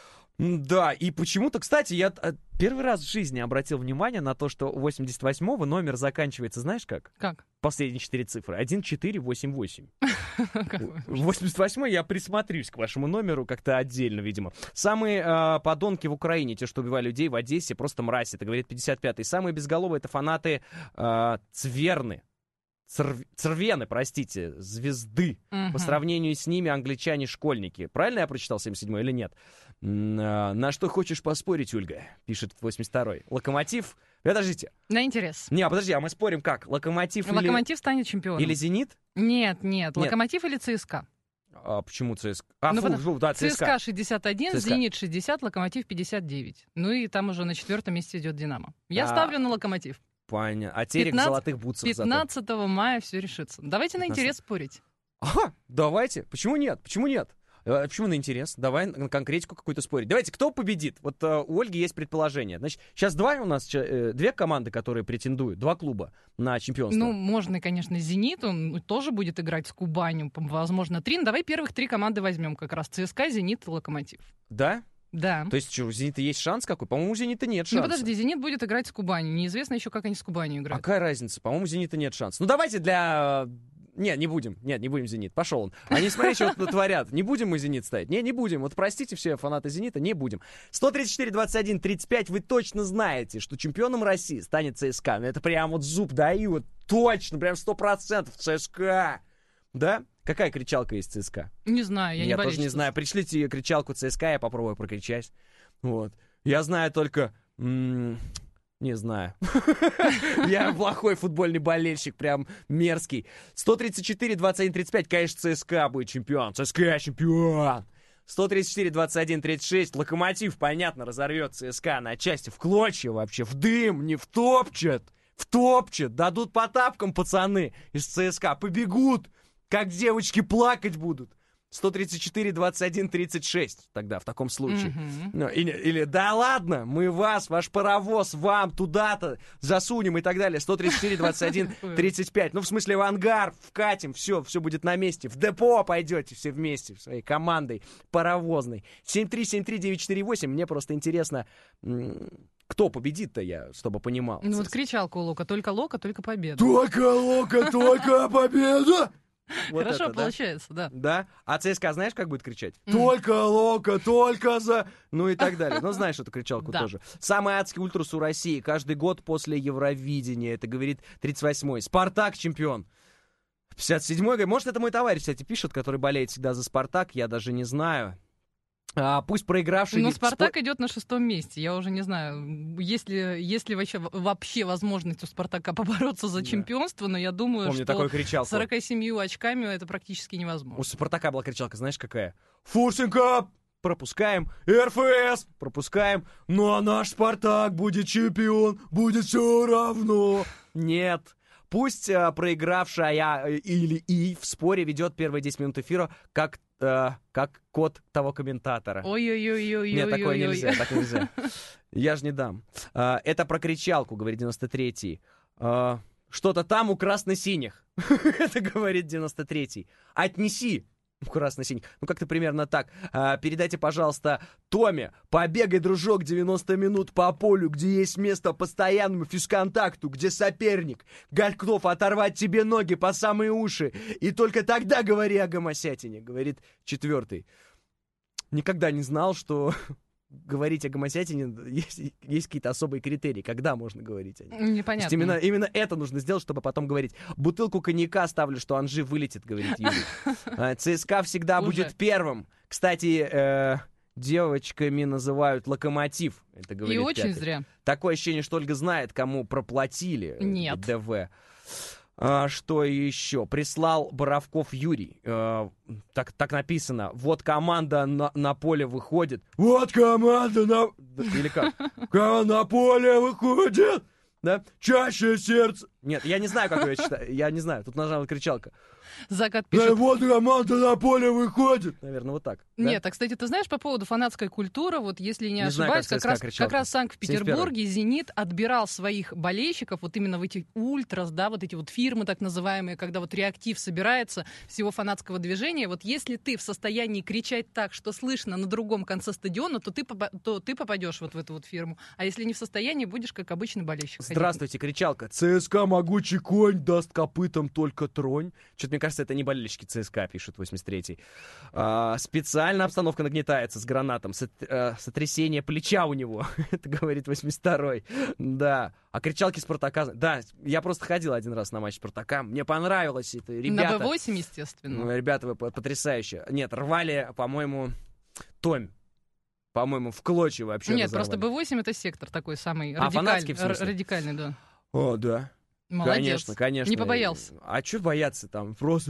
М, Да, и почему-то, кстати, я э, первый раз в жизни обратил внимание на то, что у восемьдесят восьмого номер заканчивается, знаешь как? Как? Последние четыре цифры. один четыре восемь восемь. восемьдесят восьмой я присмотрюсь к вашему номеру как-то отдельно, видимо. Самые э, подонки в Украине, те, что убивали людей в Одессе, просто мразь. Это говорит пятьдесят пятый. Самые безголовые — это фанаты э, Цверны. Црв- Црвены, простите, звезды. Мгм. По сравнению с ними англичане-школьники. Правильно я прочитал семьдесят седьмой или нет? М, а, На что хочешь поспорить, Ольга? Пишет восемьдесят второй. Локомотив. Подождите. На интерес. Не, а подожди, а мы спорим как? Локомотив или... Локомотив станет чемпионом. Или Зенит? Нет, нет, Нет. Локомотив или ЦСКА? А почему ЦСКА? А, Ну, фу, потому- фу, да, ЦСКА ЦСКА. шестьдесят один, ЦСКА. Зенит шестьдесят, Локомотив пятьдесят девять. Ну и там уже на четвертом месте идет Динамо. Я А, ставлю на Локомотив. Понятно. А Терек в пятнадцать золотых бутсах зато. пятнадцатого мая все решится. Давайте на интерес спорить. Ага, давайте. Почему нет? Почему нет? Э, Почему на интерес? Давай на конкретику какую-то спорить. Давайте, кто победит? Вот э, у Ольги есть предположение. Значит, сейчас два у нас, че- э, две команды, которые претендуют, два клуба на чемпионство. Ну, можно, конечно, Зенит, он тоже будет играть с Кубанью, по- возможно, три. Ну, давай первых три команды возьмем как раз. ЦСКА, Зенит и Локомотив. Да? Да. То есть что, у Зенита есть шанс какой? По-моему, у Зенита нет Ну, шанса. подожди, Зенит будет играть с Кубанью. Неизвестно еще, как они с Кубанью А играют. какая разница? По-моему, у Зенита нет шанса. Ну, давайте для... Нет, не будем. Нет, не будем Зенит. Пошел он. Они, смотри, что тут творят. Не будем мы Зенит ставить. Не, не будем. Вот простите все фанаты Зенита, не будем. сто тридцать четыре двадцать один тридцать пять. Вы точно знаете, что чемпионом России станет ЦСКА. Ну, это прям вот зуб даю. Вот точно, прям сто процентов ЦСКА. Да? Какая кричалка есть ЦСКА? Не знаю, я, не Я тоже не болельщица. знаю. Пришлите кричалку ЦСКА, я попробую прокричать. Вот. Я знаю только... м, Не знаю. Я плохой футбольный болельщик, прям мерзкий. сто тридцать четыре двадцать один тридцать пять, конечно, ЦСКА будет чемпион. ЦСКА чемпион. сто тридцать четыре двадцать один тридцать шесть. Локомотив, понятно, разорвет ЦСКА на части, в клочья вообще, в дым, не втопчет. Втопчет, дадут по тапкам пацаны из ЦСКА, побегут, как девочки плакать будут. сто тридцать четыре двадцать один тридцать шесть тогда, в таком случае. Mm-hmm. Ну, или, или, да ладно, мы вас, ваш паровоз, вам туда-то засунем и так далее. сто тридцать четыре двадцать один тридцать пять. Ну, в смысле, в ангар вкатим, все, все будет на месте. В депо пойдете все вместе, своей командой паровозной. семь три семь три девять четыре восемь. Мне просто интересно, кто победит-то, я, чтобы понимал. Ну, вот кричалка у Лока. Только Лока, только победа. Только Лока, только победа! Вот Хорошо это, получается, да? да. Да? А ЦСКА знаешь, как будет кричать? Mm. Только Лока, только за... Ну и так далее. Ну, знаешь эту кричалку да. тоже. Самый адский ультрас у России. Каждый год после Евровидения. Это говорит тридцать восьмой. Спартак чемпион. пятьдесят седьмой. Может, это мой товарищ, кстати, пишет, который болеет всегда за Спартак. Я даже не знаю. А, пусть проигравший... Но Спартак спор... идет на шестом месте. Я уже не знаю, есть ли, есть ли вообще, вообще возможность у Спартака побороться за чемпионство, но я думаю, Помню что сорок семь очками это практически невозможно. У Спартака была кричалка, знаешь, какая? Фурсенко! Пропускаем. РФС! Пропускаем. Ну а наш Спартак будет чемпион. Будет все равно. Нет. Пусть а, проигравшая или и в споре ведет первые десять минут эфира, как, а, как кот того комментатора. Ой-ой-ой-ой-ой. Нет, такое нельзя, так нельзя. Я же не дам. А, это про кричалку, говорит девяносто третий. А, что-то там у красно-синих. Это говорит девяносто третий. Отнеси. Красно-синий. Ну, как-то примерно так. А, передайте, пожалуйста, Томе, побегай, дружок, девяносто минут по полю, где есть место постоянному физконтакту, где соперник готов оторвать тебе ноги по самые уши. И только тогда говори о гомосятине, говорит четвертый. Никогда не знал, что говорить о гомосятине есть, есть какие-то особые критерии, когда можно говорить о ней. Непонятно. Именно, именно это нужно сделать, чтобы потом говорить. Бутылку коньяка ставлю, что Анжи вылетит, говорит Юрий. ЦСКА всегда будет первым. Кстати, э, девочками называют Локомотив. Это говорит И очень пятый. зря. Такое ощущение, что Ольга знает, кому проплатили. Нет. ДВ. А, что еще? Прислал Боровков Юрий. А, так, так написано. Вот команда на, на поле выходит. Вот команда на... Или как? На поле выходит. Да? Чаще сердце. Нет, я не знаю, как я читаю. Я не знаю. Тут нажала кричалка. Закат пишет... Да, вот команда на поле выходит. Наверное, вот так. Нет, да? а, кстати, ты знаешь, по поводу фанатской культуры, вот если не, не ошибаюсь, знаю, как, раз, как раз в Санкт-Петербурге «Зенит» отбирал своих болельщиков вот именно в эти ультрас, да, вот эти вот фирмы так называемые, когда вот реактив собирается всего фанатского движения. Вот если ты в состоянии кричать так, что слышно на другом конце стадиона, то ты, попа- то ты попадешь вот в эту вот фирму. А если не в состоянии, будешь как обычный болельщик. Здравствуйте, кричалка. ЦСКА могучий конь, даст копытом только тронь. Что-то, мне кажется, это не болельщики ЦСКА, пишет восемьдесят третий. А, специально обстановка нагнетается с гранатом. Сот, а, сотрясение плеча у него. Это говорит восемьдесят второй. Да. А кричалки Спартака... Да, я просто ходил один раз на матч Спартака. Мне понравилось это. Ребята... На бэ восемь, естественно. Ребята, вы потрясающие. Нет, рвали, по-моему, Томь. По-моему, в клочья вообще. Нет, разорвали. просто бэ восемь это сектор такой самый а, радикаль... р- радикальный, да. О, да. Молодец. Конечно, конечно. Не побоялся. А что бояться там? Просто...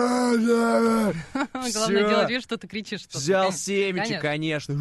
Главное делать вид, что ты кричишь. Что-то. Взял семечек, конечно.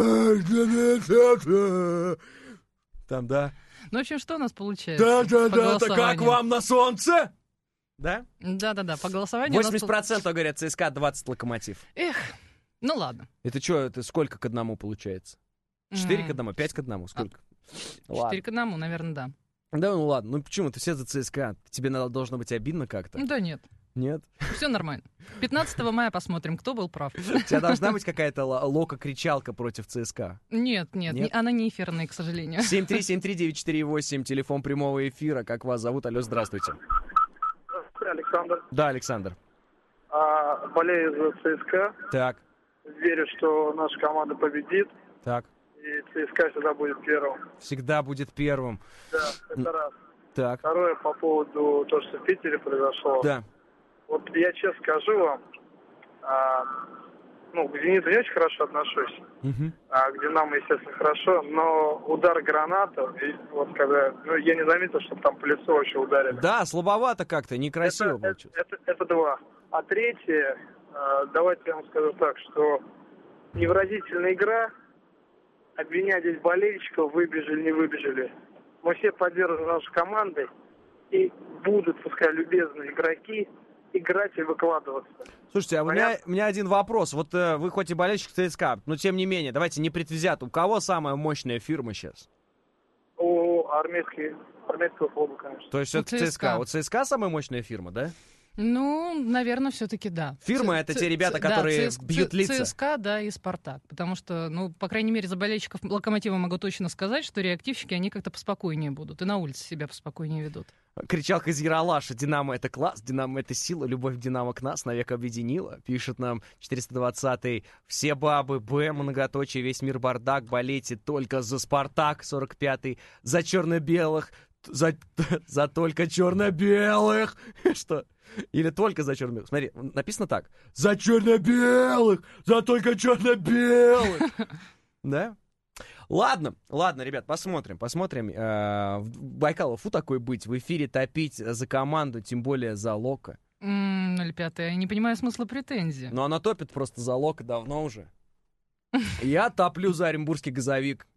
Там, да. Ну, в общем, что у нас получается? Да-да-да, это как вам на солнце? Да? Да-да-да, по голосованию восемьдесят процентов говорят ЦСКА, двадцать Локомотив. Эх, ну ладно. Это что, это сколько к одному получается? Четыре к одному, пять к одному, сколько? Четыре к одному, наверное, да. Да, ну ладно, ну почему? Ты все за ЦСКА. Тебе надо, должно быть обидно как-то. Да нет. Нет? Все нормально. пятнадцатого мая посмотрим, кто был прав. У тебя должна быть какая-то лока-кричалка против ЦСКА? Нет, нет, нет? Не, она не эфирная, к сожалению. семь три семь три девять четыре восемь, телефон прямого эфира. Как вас зовут? Алло, здравствуйте. Александр. Да, Александр. А, болею за ЦСКА. Так. Верю, что наша команда победит. Так. И ЦСКА всегда будет первым. Всегда будет первым. Да, это раз. Так. Второе, по поводу того, что в Питере произошло. Да. Вот я честно скажу вам, а, ну, к «Зениту» не очень хорошо отношусь, Угу. а к «Динамо», естественно, хорошо, но удар граната, и вот когда, ну, я не заметил, что там по лицу вообще ударили. Да, слабовато как-то, некрасиво это, получилось. Это, это, это два. А третье, э, давайте я вам скажу так, что невыразительная игра, обвинять здесь болельщиков, выбежали, не выбежали. Мы все поддерживаем нашу команду, и будут, пускай любезные игроки, играть и выкладываться. Слушайте, а у меня, у меня один вопрос. Вот э, вы хоть и болельщик ЦСКА, но тем не менее, давайте не предвзято. У кого самая мощная фирма сейчас? У армейской, армейского клуба, конечно. То есть это ЦСКА. ЦСКА. У ЦСКА самая мощная фирма, да? Ну, наверное, все-таки да. Фирма — Ц- это ц- те ребята, ц- которые да, бьют ц- лица. ЦСКА, да, и Спартак. Потому что, ну, по крайней мере, за болельщиков Локомотива могу точно сказать, что реактивщики, они как-то поспокойнее будут. И на улице себя поспокойнее ведут. Кричалка из Яралаша: «Динамо — это класс, Динамо — это сила, любовь Динамо к нас навек объединила». Пишет нам четыреста двадцатый. «Все бабы, Б, многоточие, весь мир бардак, болейте только за Спартак». сорок пятый. «За черно-белых, за, за только черно-белых». Что? Или только за черно-белых. Смотри, написано так: «За черно-белых, за только черно-белых». Да? Ладно, ладно, ребят, посмотрим, посмотрим. Э, Байкалов, фу такой быть, в эфире топить за команду, тем более за Лока. ноль пять. Я не понимаю смысла претензий. Но она топит просто за Лока давно уже. Я топлю за Оренбургский газовик.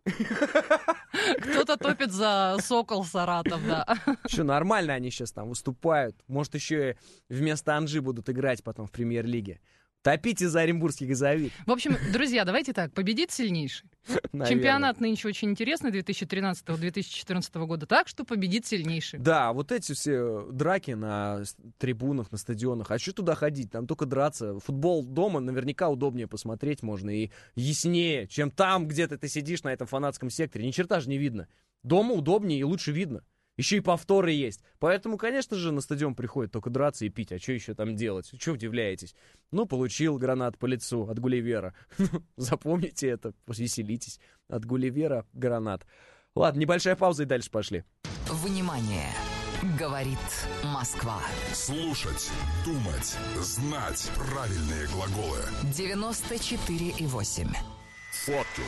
Кто-то топит за Сокол Саратов, да. Что, нормально они сейчас там выступают. Может, еще и вместо Анжи будут играть потом в премьер-лиге. Топите за Оренбургский газовик. В общем, друзья, давайте так, победит сильнейший. Наверное. Чемпионат нынче очень интересный, две тысячи тринадцатого - две тысячи четырнадцатого года, так что победит сильнейший. Да, вот эти все драки на с- трибунах, на стадионах. А что туда ходить? Там только драться. Футбол дома наверняка удобнее посмотреть можно и яснее, чем там, где-то ты сидишь на этом фанатском секторе. Ни черта же не видно. Дома удобнее и лучше видно. Еще и повторы есть. Поэтому, конечно же, на стадион приходит только драться и пить. А что еще там делать? Чего удивляетесь? Ну, получил гранат по лицу от Гулливера. Запомните это, веселитесь. От Гулливера гранат. Ладно, небольшая пауза и дальше пошли. Внимание! Говорит Москва. Слушать, думать, знать правильные глаголы. девяносто четыре и восемь. Фото.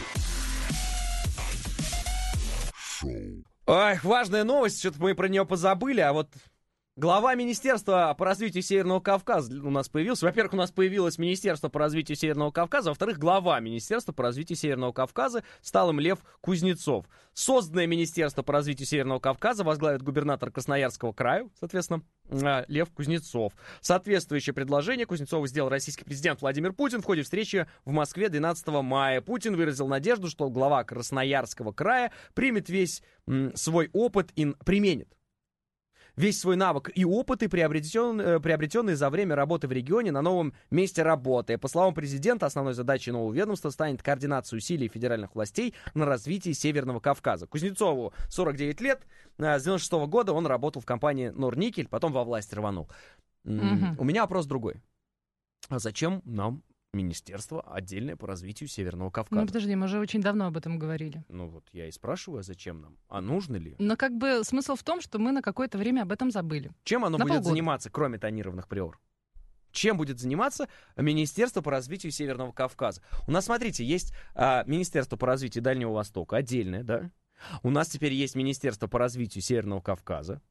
Шоу. Ой, важная новость, что-то мы про нее позабыли, а вот глава Министерства по развитию Северного Кавказа у нас появился. Во-первых, у нас появилось Министерство по развитию Северного Кавказа, во-вторых, глава Министерства по развитию Северного Кавказа стал им Лев Кузнецов. Созданное Министерство по развитию Северного Кавказа возглавит губернатор Красноярского края, соответственно, Лев Кузнецов. Соответствующее предложение Кузнецову сделал российский президент Владимир Путин в ходе встречи в Москве двенадцатого мая. Путин выразил надежду, что глава Красноярского края примет весь м, свой опыт и применит весь свой навык и опыт, приобретен, приобретенные за время работы в регионе на новом месте работы. По словам президента, основной задачей нового ведомства станет координация усилий федеральных властей на развитии Северного Кавказа. Кузнецову сорок девять лет, с девяносто шестого года он работал в компании Норникель, потом во власть рванул. Mm-hmm. У меня вопрос другой. А зачем нам министерство отдельное по развитию Северного Кавказа? Ну, подожди, мы уже очень давно об этом говорили. Ну вот я и спрашиваю, а зачем нам? А нужно ли? Но как бы смысл в том, что мы на какое-то время об этом забыли. Чем оно на будет полгода. заниматься, кроме тонированных приор? Чем будет заниматься Министерство по развитию Северного Кавказа? У нас, смотрите, есть а, Министерство по развитию Дальнего Востока, отдельное, да? У нас теперь есть Министерство по развитию Северного Кавказа.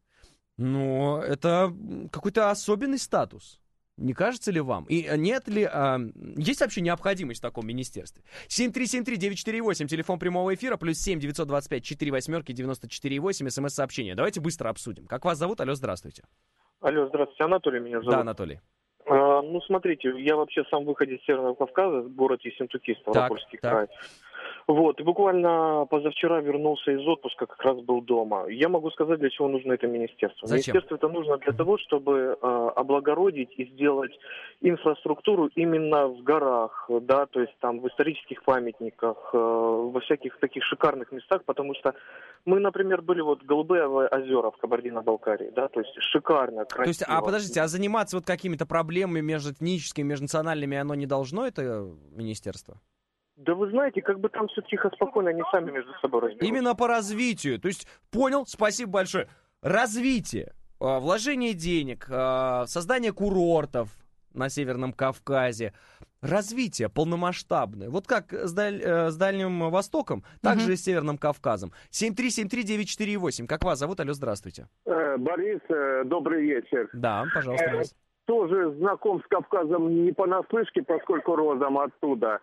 Но это какой-то особенный статус. Не кажется ли вам? И нет ли... А, есть вообще необходимость в таком министерстве? семь три семь три девять четыре восемь, телефон прямого эфира, плюс семь девятьсот двадцать пять четыре восьмерки девяносто четыре восемь, смс-сообщение. Давайте быстро обсудим. Как вас зовут? Алло, здравствуйте. Алло, здравствуйте. Анатолий меня зовут. Да, Анатолий. А, ну, смотрите, я вообще сам выходец из Северного Кавказа, город Ессентуки, Ставропольский край. Вот, и буквально позавчера вернулся из отпуска, как раз был дома. Я могу сказать, для чего нужно это министерство. Зачем? Министерство это нужно для того, чтобы э, облагородить и сделать инфраструктуру именно в горах, да, то есть там в исторических памятниках, э, во всяких таких шикарных местах, потому что мы, например, были вот Голубые озера в Кабардино-Балкарии, да, то есть шикарно, красиво. То есть, а подождите, а заниматься вот какими-то проблемами межэтническими, межнациональными оно не должно, это министерство? Да вы знаете, как бы там все тихо, спокойно, они сами между собой разберутся. Именно по развитию. То есть, понял, спасибо большое. Развитие, вложение денег, создание курортов на Северном Кавказе, развитие полномасштабное. Вот как с, Даль, э, с Дальним Востоком, так Мгм. же и с Северным Кавказом. семь три семь три девять четыре восемь. Как вас зовут? Алло, здравствуйте. Э, Борис, э, добрый вечер. Да, пожалуйста, Э, Борис. Тоже знаком с Кавказом не понаслышке, поскольку родом оттуда.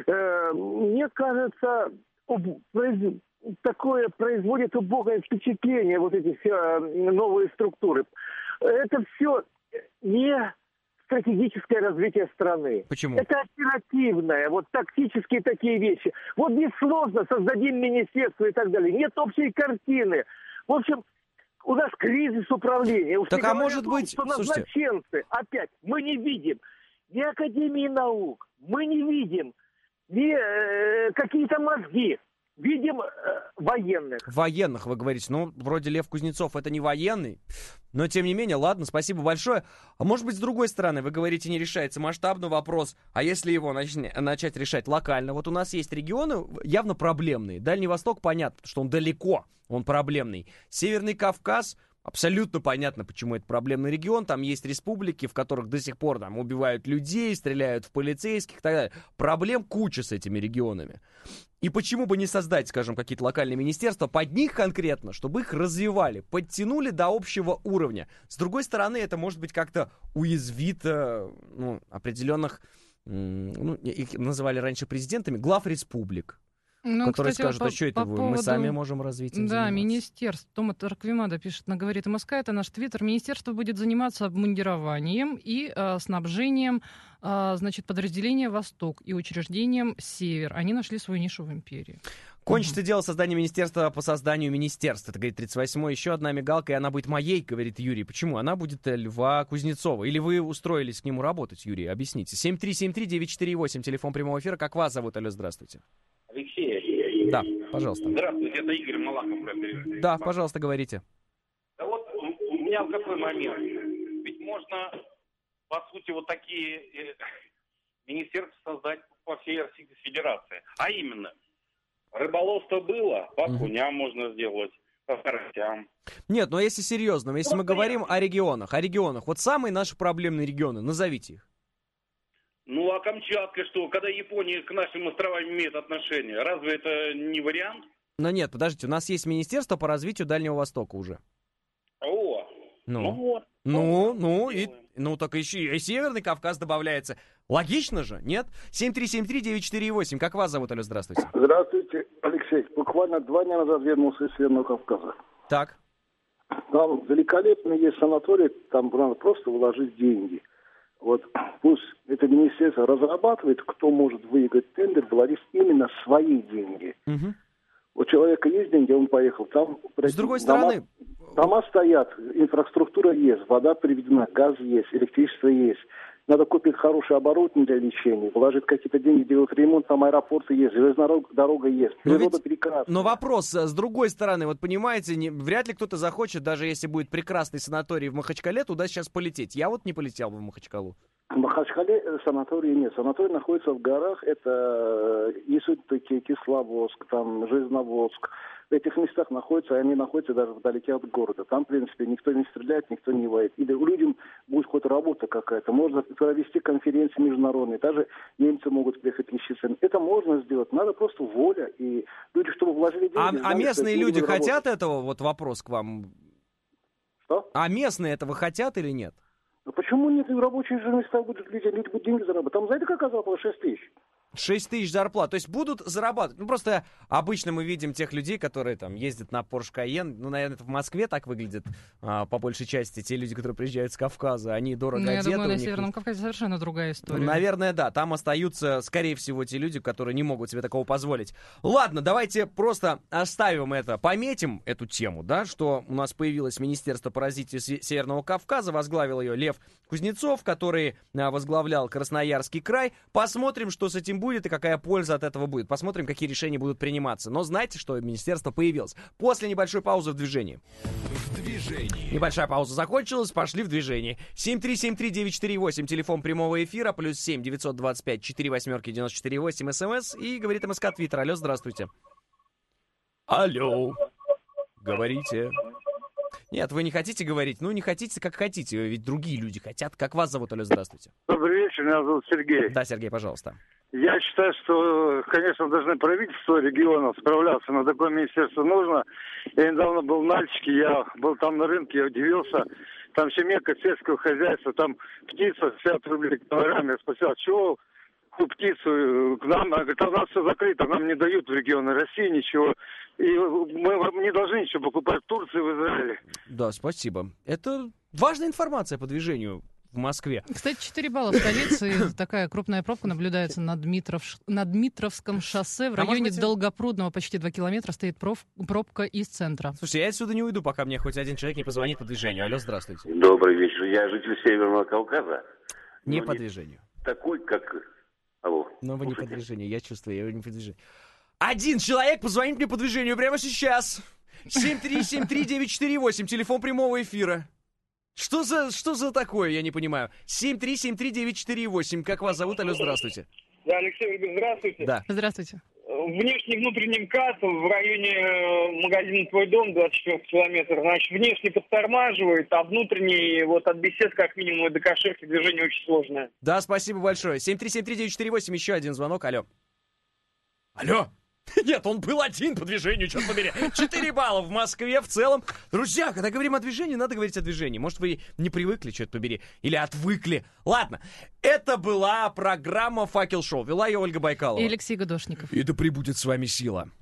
Э, Мне кажется, уб- произ- такое производит убогое впечатление, вот эти все э, новые структуры. Это все не стратегическое развитие страны. Почему? Это оперативное, вот тактические такие вещи. Вот несложно, создадим министерство и так далее. Нет общей картины. В общем, у нас кризис управления. Уж Так, не а говоря может о том, быть, что слушайте. назначенцы, опять, мы не видим ни Академии наук, мы не видим ни э, какие-то мозги. Видим э, военных. Военных, вы говорите. Ну, вроде Лев Кузнецов это не военный. Но, тем не менее, ладно, спасибо большое. А может быть, с другой стороны, вы говорите, не решается масштабный вопрос. А если его начни- начать решать локально? Вот у нас есть регионы явно проблемные. Дальний Восток, понятно, что он далеко, он проблемный. Северный Кавказ, абсолютно понятно, почему это проблемный регион. Там есть республики, в которых до сих пор там убивают людей, стреляют в полицейских и так далее. Проблем куча с этими регионами. И почему бы не создать, скажем, какие-то локальные министерства под них конкретно, чтобы их развивали, подтянули до общего уровня. С другой стороны, это может быть как-то уязвит э, ну, определенных, м, ну, их называли раньше президентами, глав республик. Ну, которые кстати, скажут, по- а что это по вы? Мы поводу- сами можем развитием Да, заниматься. министерство. Тома Тарквимада пишет на «Говорит МСК», это наш твиттер. Министерство будет заниматься обмундированием и э, снабжением, э, значит, подразделения «Восток» и учреждением «Север». Они нашли свою нишу в империи. Кончится дело создания министерства по созданию министерства. Это говорит тридцать восьмой. Еще одна мигалка, и она будет моей, говорит Юрий. Почему? Она будет э, Льва Кузнецова. Или вы устроились к нему работать, Юрий? Объясните. семь три семь три девять четыре восемь, телефон прямого эфира. Как вас зовут? Алло, здравствуйте. Алексей. Да, пожалуйста. Здравствуйте, это Игорь Малахов. Прям. Да, пожалуйста, говорите. Да вот у у меня какой момент. Ведь можно, по сути, вот такие э, министерства создать по всей Российской Федерации. А именно, рыболовство было, по окуням можно сделать, по карасям. Нет, но если серьезно, если мы говорим о регионах, о регионах, вот самые наши проблемные регионы, назовите их. Ну, а Камчатка что? Когда Япония к нашим островам имеет отношение, разве это не вариант? Но нет, подождите, у нас есть министерство по развитию Дальнего Востока уже. О, Ну, ну вот. ну, ну, и, ну, так еще и Северный Кавказ добавляется. Логично же, нет? семь три семь три девять четыре восемь. Как вас зовут, алло, здравствуйте. Здравствуйте, Алексей. Буквально два дня назад вернулся из Северного Кавказа. Так. Там великолепный есть санаторий, там надо просто вложить деньги. Вот пусть это министерство разрабатывает, кто может выиграть тендер, вложить именно свои деньги. Угу. У человека есть деньги, он поехал. Там С другой дома, стороны... дома стоят, инфраструктура есть, вода приведена, газ есть, электричество есть. Надо купить хорошее оборудование для лечения, вложить какие-то деньги, делать ремонт, там аэропорты есть, железная дорога, дорога есть, Но природа ведь- прекрасна. Но вопрос, э, с другой стороны, вот понимаете, не- вряд ли кто-то захочет, даже если будет прекрасный санаторий в Махачкале, туда сейчас полететь. Я вот не полетел бы в Махачкалу. В Махачкале э, санатория нет. Санаторий находится в горах. Это э, Ессентуки, Кисловодск, там, Железноводск. В этих местах находятся, и они находятся даже вдалеке от города. Там, в принципе, никто не стреляет, никто не воюет. Или людям будет хоть работа какая-то. Можно провести конференции международные. Даже немцы могут приехать лечиться. Это можно сделать. Надо просто воля. И люди, чтобы вложили деньги... А, а знали, местные что люди будут хотят работать. этого? Вот вопрос к вам. Что? А местные этого хотят или нет? А почему нет? И в рабочих же местах будут люди, люди будут деньги зарабатывать. Там, знаете, какая зарплата? шесть тысяч. шесть тысяч зарплат. То есть будут зарабатывать. Ну, просто обычно мы видим тех людей, которые там ездят на Porsche Cayenne. Ну, наверное, это в Москве так выглядит, а, по большей части. Те люди, которые приезжают с Кавказа, они дорого Ну, я одеты. думаю, у на них Северном Кавказе совершенно другая история. Наверное, да. Там остаются, скорее всего, те люди, которые не могут себе такого позволить. Ладно, давайте просто оставим это, пометим эту тему, да, что у нас появилось Министерство по развитию Се- Северного Кавказа, возглавил ее Лев Кузнецов, который а, возглавлял Красноярский край. Посмотрим, что с этим будет и какая польза от этого будет. Посмотрим, какие решения будут приниматься. Но знайте, что министерство появилось. После небольшой паузы в движении. В движении. Небольшая пауза закончилась, пошли в движение. семь три семь три девять четыре восемь, телефон прямого эфира, плюс семь девятьсот двадцать пять четыре восьмерки девяносто четыре восемь, смс и говорит МСК Твиттер. Алло, здравствуйте. Алло. Говорите. Нет, вы не хотите говорить? Ну, не хотите, как хотите. Ведь другие люди хотят. Как вас зовут, алло, здравствуйте. Добрый вечер, меня зовут Сергей. Да, Сергей, пожалуйста. Я считаю, что, конечно, должны правительство регионов справляться, но такое министерство нужно. Я недавно был в Нальчике, я был там на рынке, я удивился. Там семейка сельского хозяйства, там птица шестьдесят рублей килограмм. Я спросил, а чего птицу к нам? Она говорит, а у нас все закрыто, нам не дают в регионы России ничего. И мы не должны ничего покупать в Турции, в Израиле. Да, спасибо. Это важная информация по движению в Москве. Кстати, четыре балла в столице. И такая крупная пробка наблюдается на, Дмитров... на Дмитровском шоссе. В А районе может быть, Долгопрудного почти два километра стоит проф... пробка из центра. Слушай, я отсюда не уйду, пока мне хоть один человек не позвонит по движению. Алло, здравствуйте. Добрый вечер. Я житель Северного Кавказа. Не но по движению. Такой, как... Алло. Но вы не по движению, я чувствую, я не по движению. Один человек позвонит мне по движению прямо сейчас. семь три семь три девять четыре восемь, телефон прямого эфира. Что за, что за такое, я не понимаю. семь три семь три девять четыре восемь, как вас зовут? Алло, здравствуйте. Да, Алексей, здравствуйте. Да. Здравствуйте. Внешний внутренний МКАД в районе магазина «Твой дом», двадцать четыре километра, значит, внешне подтормаживает, а внутренний, вот от бесед, как минимум, и до Каширки движение очень сложное. Да, спасибо большое. семь три семь три девять четыре восемь, еще один звонок, алло. Алло. Нет, он был один по движению, черт побери. Четыре балла в Москве в целом. Друзья, когда говорим о движении, надо говорить о движении. Может, вы не привыкли, черт побери, или отвыкли. Ладно, это была программа «Факел-шоу». Вела ее Ольга Байкалова. И Алексей Гадошников. И да пребудет с вами сила.